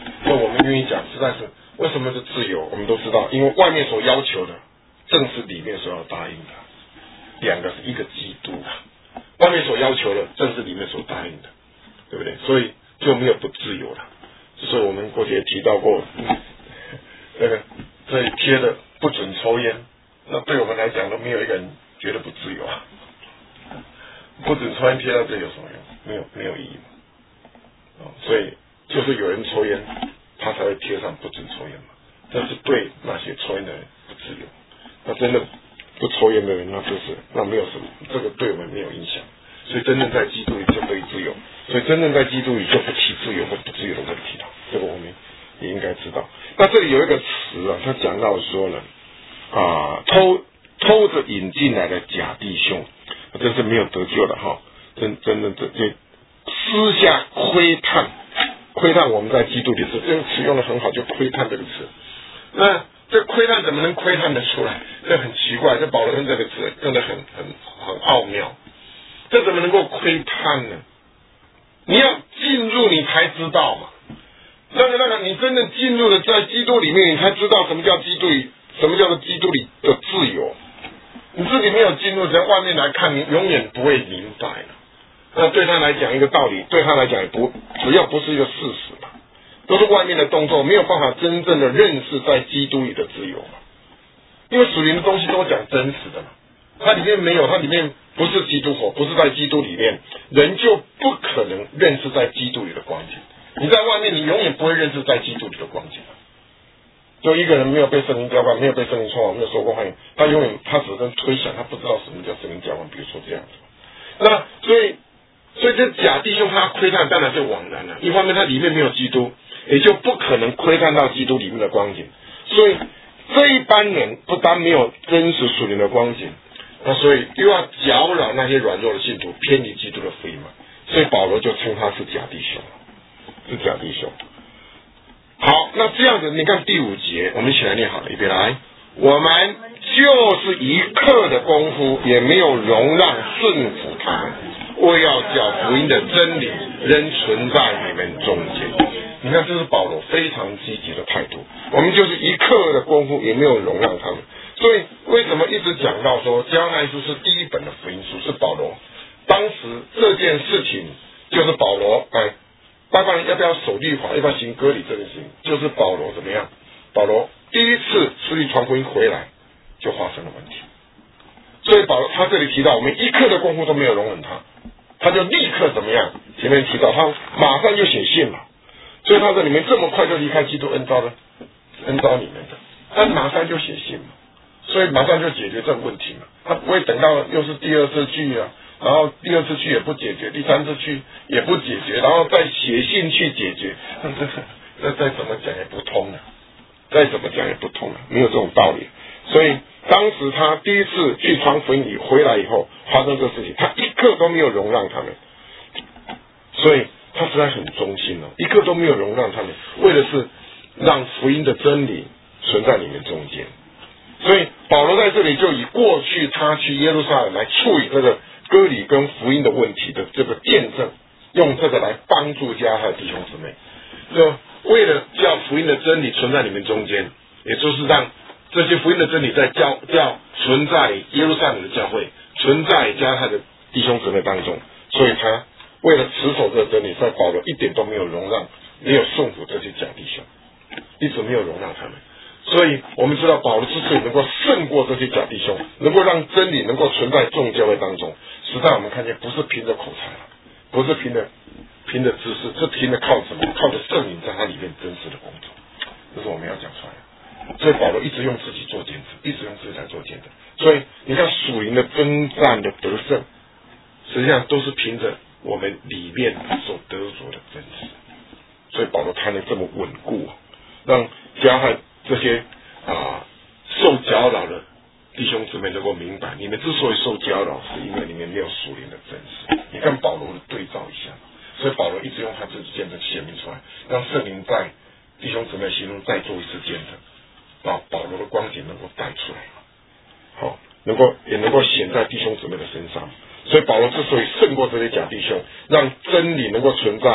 所以我们愿意讲，实在是为什么是自由？我们都知道，因为外面所要求的，正是里面所要答应的。两个是一个基督啊，外面所要求的，正是里面所答应的，对不对？所以就没有不自由了。所以我们过去也提到过，那个这里贴的不准抽烟，那对我们来讲都没有一个人觉得不自由啊。不准抽烟贴到这有什么用？没有没有意义嘛。哦，所以就是有人抽烟，他才会贴上不准抽烟嘛。这是对那些抽烟的人不自由。那真的不抽烟的人，那就是那没有什么，这个对我们没有影响。所以真正在基督里就可以自由，所以真正在基督里就不起自由或不自由的问题了。这个我们也应该知道。那这里有一个词啊，他讲到说呢，啊，偷偷着引进来的假弟兄，真是没有得救的哈，真真的这这私下窥探，窥探我们在基督里是这个词用的很好，就窥探这个词。那这窥探怎么能窥探得出来？这很奇怪，这保罗用这个词用的很很很奥妙。这怎么能够窥探呢？你要进入你才知道嘛。那个那个，你真正进入了在基督里面，你才知道什么叫基督里，什么叫做基督里的自由。你自己没有进入，在外面来看，你永远不会明白了。那对他来讲一个道理，对他来讲也不，只要不是一个事实嘛，都是外面的动作，没有办法真正的认识在基督里的自由嘛。因为属灵的东西都讲真实的嘛，它里面没有，它里面不是基督活，不是在基督里面，人就不可能认识在基督里的光景。你在外面，你永远不会认识在基督里的光景。就一个人没有被圣灵浇灌，没有被圣灵充满，没有受过欢迎，他永远他只能推想，他不知道什么叫圣灵浇灌。比如说这样子，那所以所以这假弟兄他窥探当然就枉然了。一方面他里面没有基督，也就不可能窥探到基督里面的光景。所以这一般人不但没有真实属灵的光景，那所以又要搅扰那些软弱的信徒偏离基督的福音嘛。所以保罗就称他是假弟兄，是假弟兄。好，那这样子，你看第五节，我们一起来念好了，预备来。我们就是一刻的功夫，也没有容让顺服他们，为要叫福音的真理仍存在你们中间。你看，这是保罗非常积极的态度。我们就是一刻的功夫，也没有容让他们。所以，为什么一直讲到说加拉太书是第一本的福音书？是保罗当时这件事情，就是保罗哎。外邦人要不要守律法，要不要行割礼这件事情，就是保罗怎么样？保罗第一次出去传福音回来，就发生了问题。所以保罗他这里提到，我们一刻的功夫都没有容忍他，他就立刻怎么样？前面提到他马上就写信了，所以他这里面这么快就离开基督恩召的恩召里面的，他马上就写信嘛，所以马上就解决这个问题嘛，他不会等到又是第二次去啊。然后第二次去也不解决，第三次去也不解决，然后再写信去解决，这这再怎么讲也不通了，再怎么讲也不通了，没有这种道理。所以当时他第一次去传福音回来以后，发生这事情，他一刻都没有容让他们，所以他实在很忠心哦，一刻都没有容让他们，为的是让福音的真理存在你们中间。所以保罗在这里就以过去他去耶路撒冷来处理这个割礼跟福音的问题的这个见证，用这个来帮助加害弟兄姊妹，就为了叫福音的真理存在你们中间，也就是让这些福音的真理在教教存在耶路撒冷的教会，存在加害的弟兄姊妹当中，所以他为了持守这个真理，在保罗一点都没有容让，没有顺服这些假弟兄，一直没有容让他们。所以我们知道保罗之所以能够胜过这些假弟兄，能够让真理能够存在众教会当中，实在我们看见不是凭着口才了，不是凭着凭着知识，是凭着靠什么？靠着圣灵在他里面真实的工作，这是我们要讲出来的。所以保罗一直用自己做见证，一直用自己来做见证。所以你看属灵的征战的得胜，实际上都是凭着我们里面所得着的真实。所以保罗谈得这么稳固，让加害这些啊受搅扰的弟兄姊妹能够明白，你们之所以受搅扰，是因为你们没有属灵的真实。你看保罗的对照一下，所以保罗一直用他自己见证显明出来，让圣灵在弟兄姊妹心中再做一次见证，把保罗的光景能够带出来，好，能够也能够显在弟兄姊妹的身上。所以保罗之所以胜过这些假弟兄，让真理能够存在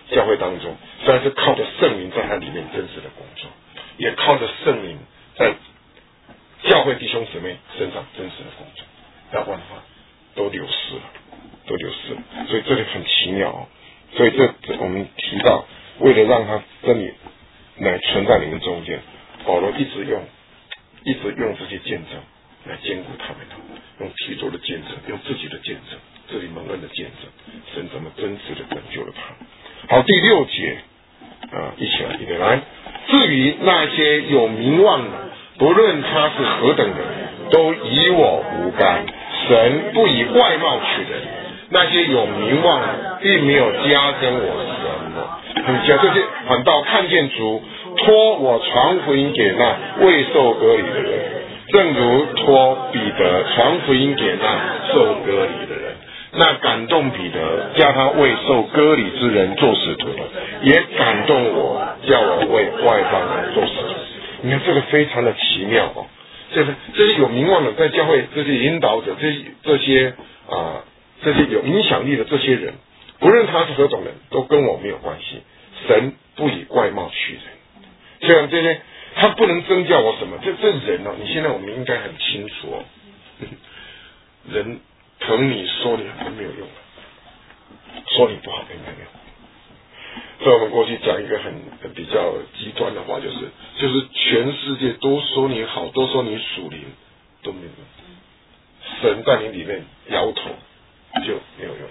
教会当中，虽然是靠着圣灵在他里面真实的工作，也靠着圣灵在教会弟兄姊妹身上真实的工作，要不然的话都流失了，都流失了。所以这里很奇妙哦。所以这这我们提到，为了让他真理来存在你们中间，保罗一直用一直用这些见证来兼顾他们，用提多的见证，用自己的见证，这里蒙恩的见证，神怎么真实的拯救了他。好，第六节啊，一起来一起来。至于那些有名望的，不论他是何等人，都与我无干。神不以外貌取人，那些有名望的，并没有加增我什么。很像这些反倒看见主托我传福音给那未受割礼的人，正如托彼得传福音给那受割礼的人。那感动彼得叫他为受割礼之人做使徒的，也感动我叫我为外邦人做使徒。你看这个非常的奇妙哦。这个这些有名望的在教会，这些引导者，这这些啊、呃、这些有影响力的这些人，不论他是何种人，都跟我没有关系。神不以外貌取人，虽然这些他不能增加我什么，这这人哦，你现在我们应该很清楚哦，人疼你说你都没有用，说你不好也没有用。所以我们过去讲一个很很比较极端的话，就是就是全世界都说你好，都说你属灵，都没有用。神在你里面摇头就没有用，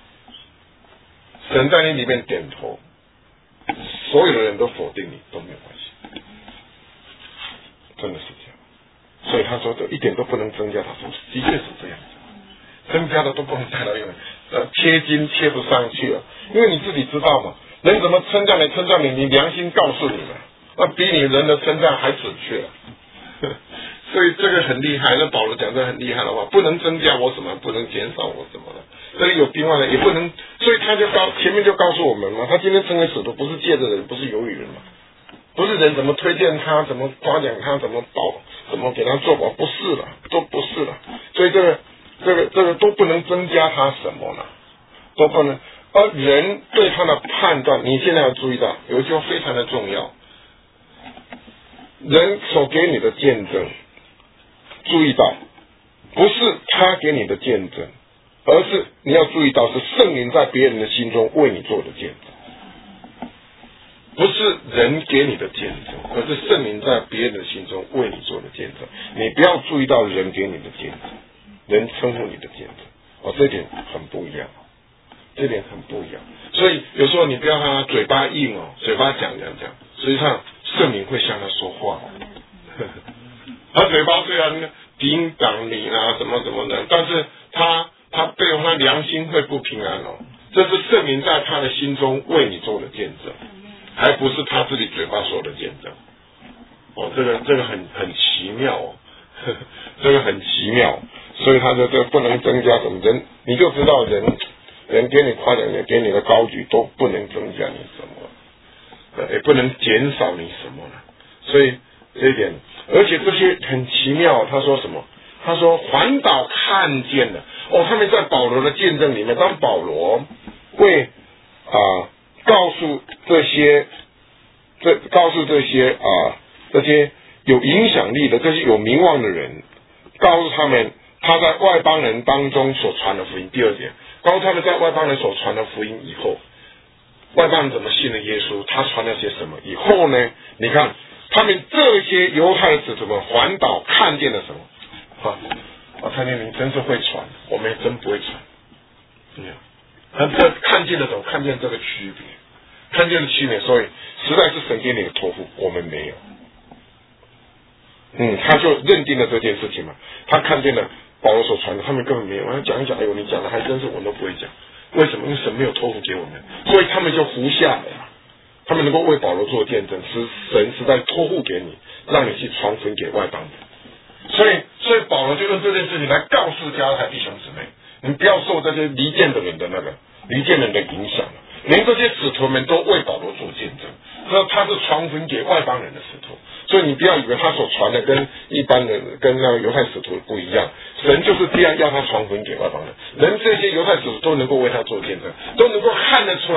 神在你里面点头，所有的人都否定你都没有关系，真的是这样。所以他说这一点都不能增加，他说的确是这样，增加的都不能带到用，呃，贴金贴不上去了，因为你自己知道嘛。人怎么称赞你？称赞你，你良心告诉你们，那比你人的称赞还准确。所以这个很厉害。那保罗讲这很厉害的话，不能增加我什么，不能减少我什么的。这里有兵外的，也不能，所以他就告前面就告诉我们嘛，他今天成为使徒，不是借着人，不是由于人嘛，不是人怎么推荐他，怎么夸奖他，怎么保，怎么给他做保，不是了，都不是了。所以这个这个这个都不能增加他什么了，都不能。而人对他的判断，你现在要注意到有一句话非常的重要，人所给你的见证，注意到不是他给你的见证，而是你要注意到是圣灵在别人的心中为你做的见证，不是人给你的见证，而是圣灵在别人的心中为你做的见证。你不要注意到人给你的见证，人称呼你的见证，哦，这点很不一样。这点很不一样，所以有时候你不要看他嘴巴硬哦，嘴巴讲讲讲，实际上圣灵会向他说话。他嘴巴虽然抵挡你啊什么什么的，但是他他背后他良心会不平安哦。这是圣灵在他的心中为你做的见证，还不是他自己嘴巴说的见证。哦，这个这个很很奇妙哦，呵呵这个很奇妙，所以他说这个不能增加什么人，你就知道人。人给你夸奖，人给你的高举都不能增加你什么，也不能减少你什么了。所以这一点，而且这些很奇妙。他说什么？他说环岛看见了哦，他们在保罗的见证里面，当保罗为啊、呃、告诉这些这告诉这些啊、呃、这些有影响力的这些有名望的人，告诉他们他在外邦人当中所传的福音。第二点。告诉他们在外邦人所传的福音以后，外邦人怎么信了耶稣？他传了些什么？以后呢？你看他们这些犹太的使徒们环岛看见了什么？啊，我看见你真是会传，我们也真不会传。嗯，他这看见了什么？看见这个区别，看见了区别，所以实在是神给你的托付，我们没有。嗯，他就认定了这件事情嘛，他看见了。保罗所传的，他们根本没有。他讲一讲，哎呦，你讲的还真是我都不会讲。为什么？因为神没有托付给我们，所以他们就胡下来了。他们能够为保罗做见证，是神是在托付给你，让你去传福音给外邦人。所以，所以保罗就用这件事情来告诉加拉太弟兄姊妹，你不要受这些离间的人的那个离间人的影响。连这些使徒们都为保罗做见证，说他是传福音给外邦人的使徒。所以你不要以为他所传的跟一般的跟那个犹太使徒不一样，神就是这样要他传福音给外邦人。人这些犹太使徒都能够为他做见证，都能够看得出来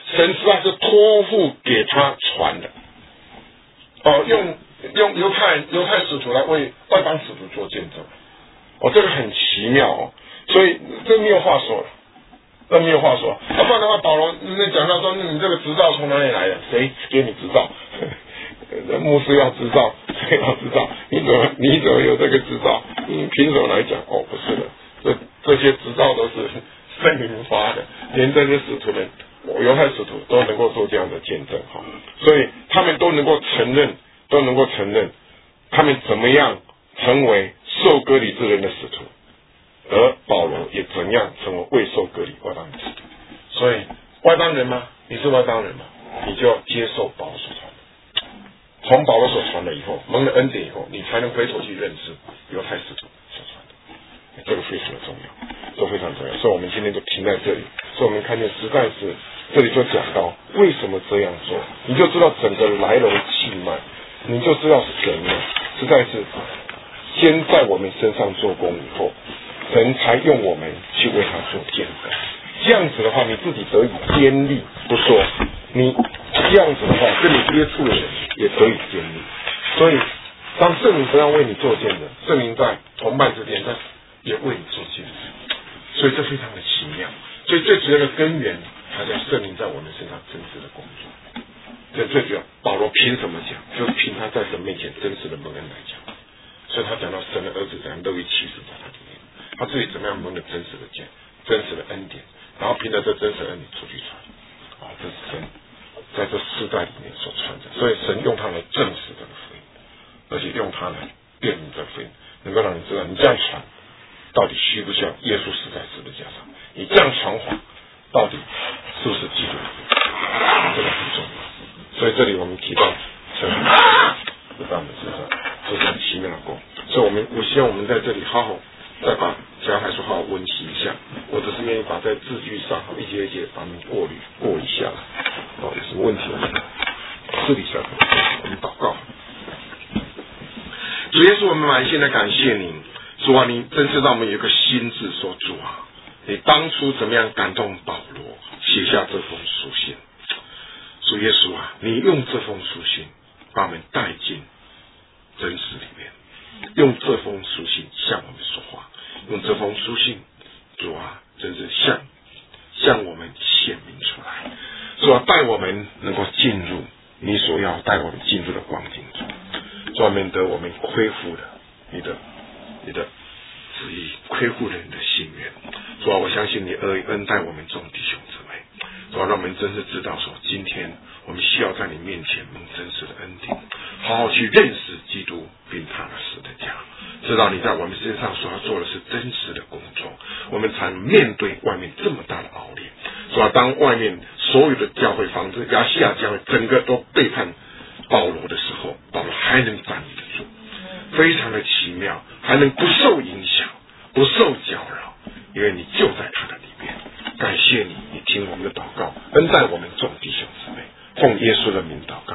神实在是托付给他传的。哦，用用犹太犹太使徒来为外邦使徒做见证，哦，这个很奇妙哦，所以这没有话说了，这没有话说。要、啊、不然的话，保罗那讲到说，你这个执照从哪里来的？谁给你执照？牧师要执照，谁要执照？你怎么你怎么有这个执照？你凭什么来讲？哦，不是的，这这些执照都是圣灵发的，连这些使徒们。犹太使徒都能够做这样的见证哈，所以他们都能够承认，都能够承认他们怎么样成为受割礼之人的使徒，而保罗也怎样成为未受割礼外邦人使徒。所以外邦人吗？你是外邦人吗？你就要接受保罗所传的，从保罗所传的以后，蒙了恩典以后，你才能回头去认识犹太使徒所传的，这个非常的重要，这非常重要。所以我们今天就停在这里，所以我们看见实在是。这里就讲到为什么这样做，你就知道整个来龙去脉，你就知道神呢，实在是先在我们身上做工以后，神才用我们去为他做见证。这样子的话，你自己得以坚立不说，你这样子的话，跟你接触的人也得以坚立。所以，当圣灵这样为你做见证，圣灵在同伴之间，他也为你做见证，所以这非常的奇妙。所以最主要的根源。他叫圣灵在我们身上真实的工作，这最主要。保罗凭什么讲？就是凭他在神面前真实的蒙恩来讲。所以他讲到神的儿子怎样乐意启示在他里面，他自己怎么样蒙了真实的见、真实的恩典，然后凭着这真实的恩典出去传。啊，这是神在这世代里面所传的。所以神用他来证实这个福音，而且用他来辨明这个福音，能够让你知道你这样传到底需不需要耶稣死在十字架上，你这样传话。到底是不是基督？这个很重要。所以这里我们提到神就在我们身上做这样奇妙的工。所以我们我希望我们在这里好好再把加还说好好温习一下。我只是愿意把在字句上一节一节把它们过滤过一下。哦，有什么问题我们私底下我们祷告。主耶稣，我们满心的感谢你，主啊，你真是让我们有一个心智说主啊。你当初怎么样感动保罗写下这封书信？主耶稣啊，你用这封书信把我们带进真实里面，用这封书信向我们说话，用这封书信，主啊，真是向向我们显明出来，主啊，带我们能够进入你所要带我们进入的光景中，主啊，免得我们亏负了你的你的旨意，亏负了你的心愿。主啊，我相信你恩恩待我们众弟兄姊妹，主啊，让我们真是知道说，今天我们需要在你面前蒙真实的恩典，好好去认识基督并他的十字架，知道你在我们身上所要做的是真实的工作，我们才面对外面这么大的熬炼。主啊，当外面所有的教会房子、亚细亚教会整个都背叛保罗的时候，保罗还能站立得住，非常的奇妙，还能不受影响，不受搅扰，因为你就在他的里面。感谢你，你听我们的祷告，恩待我们众弟兄姊妹，奉耶稣的名祷告。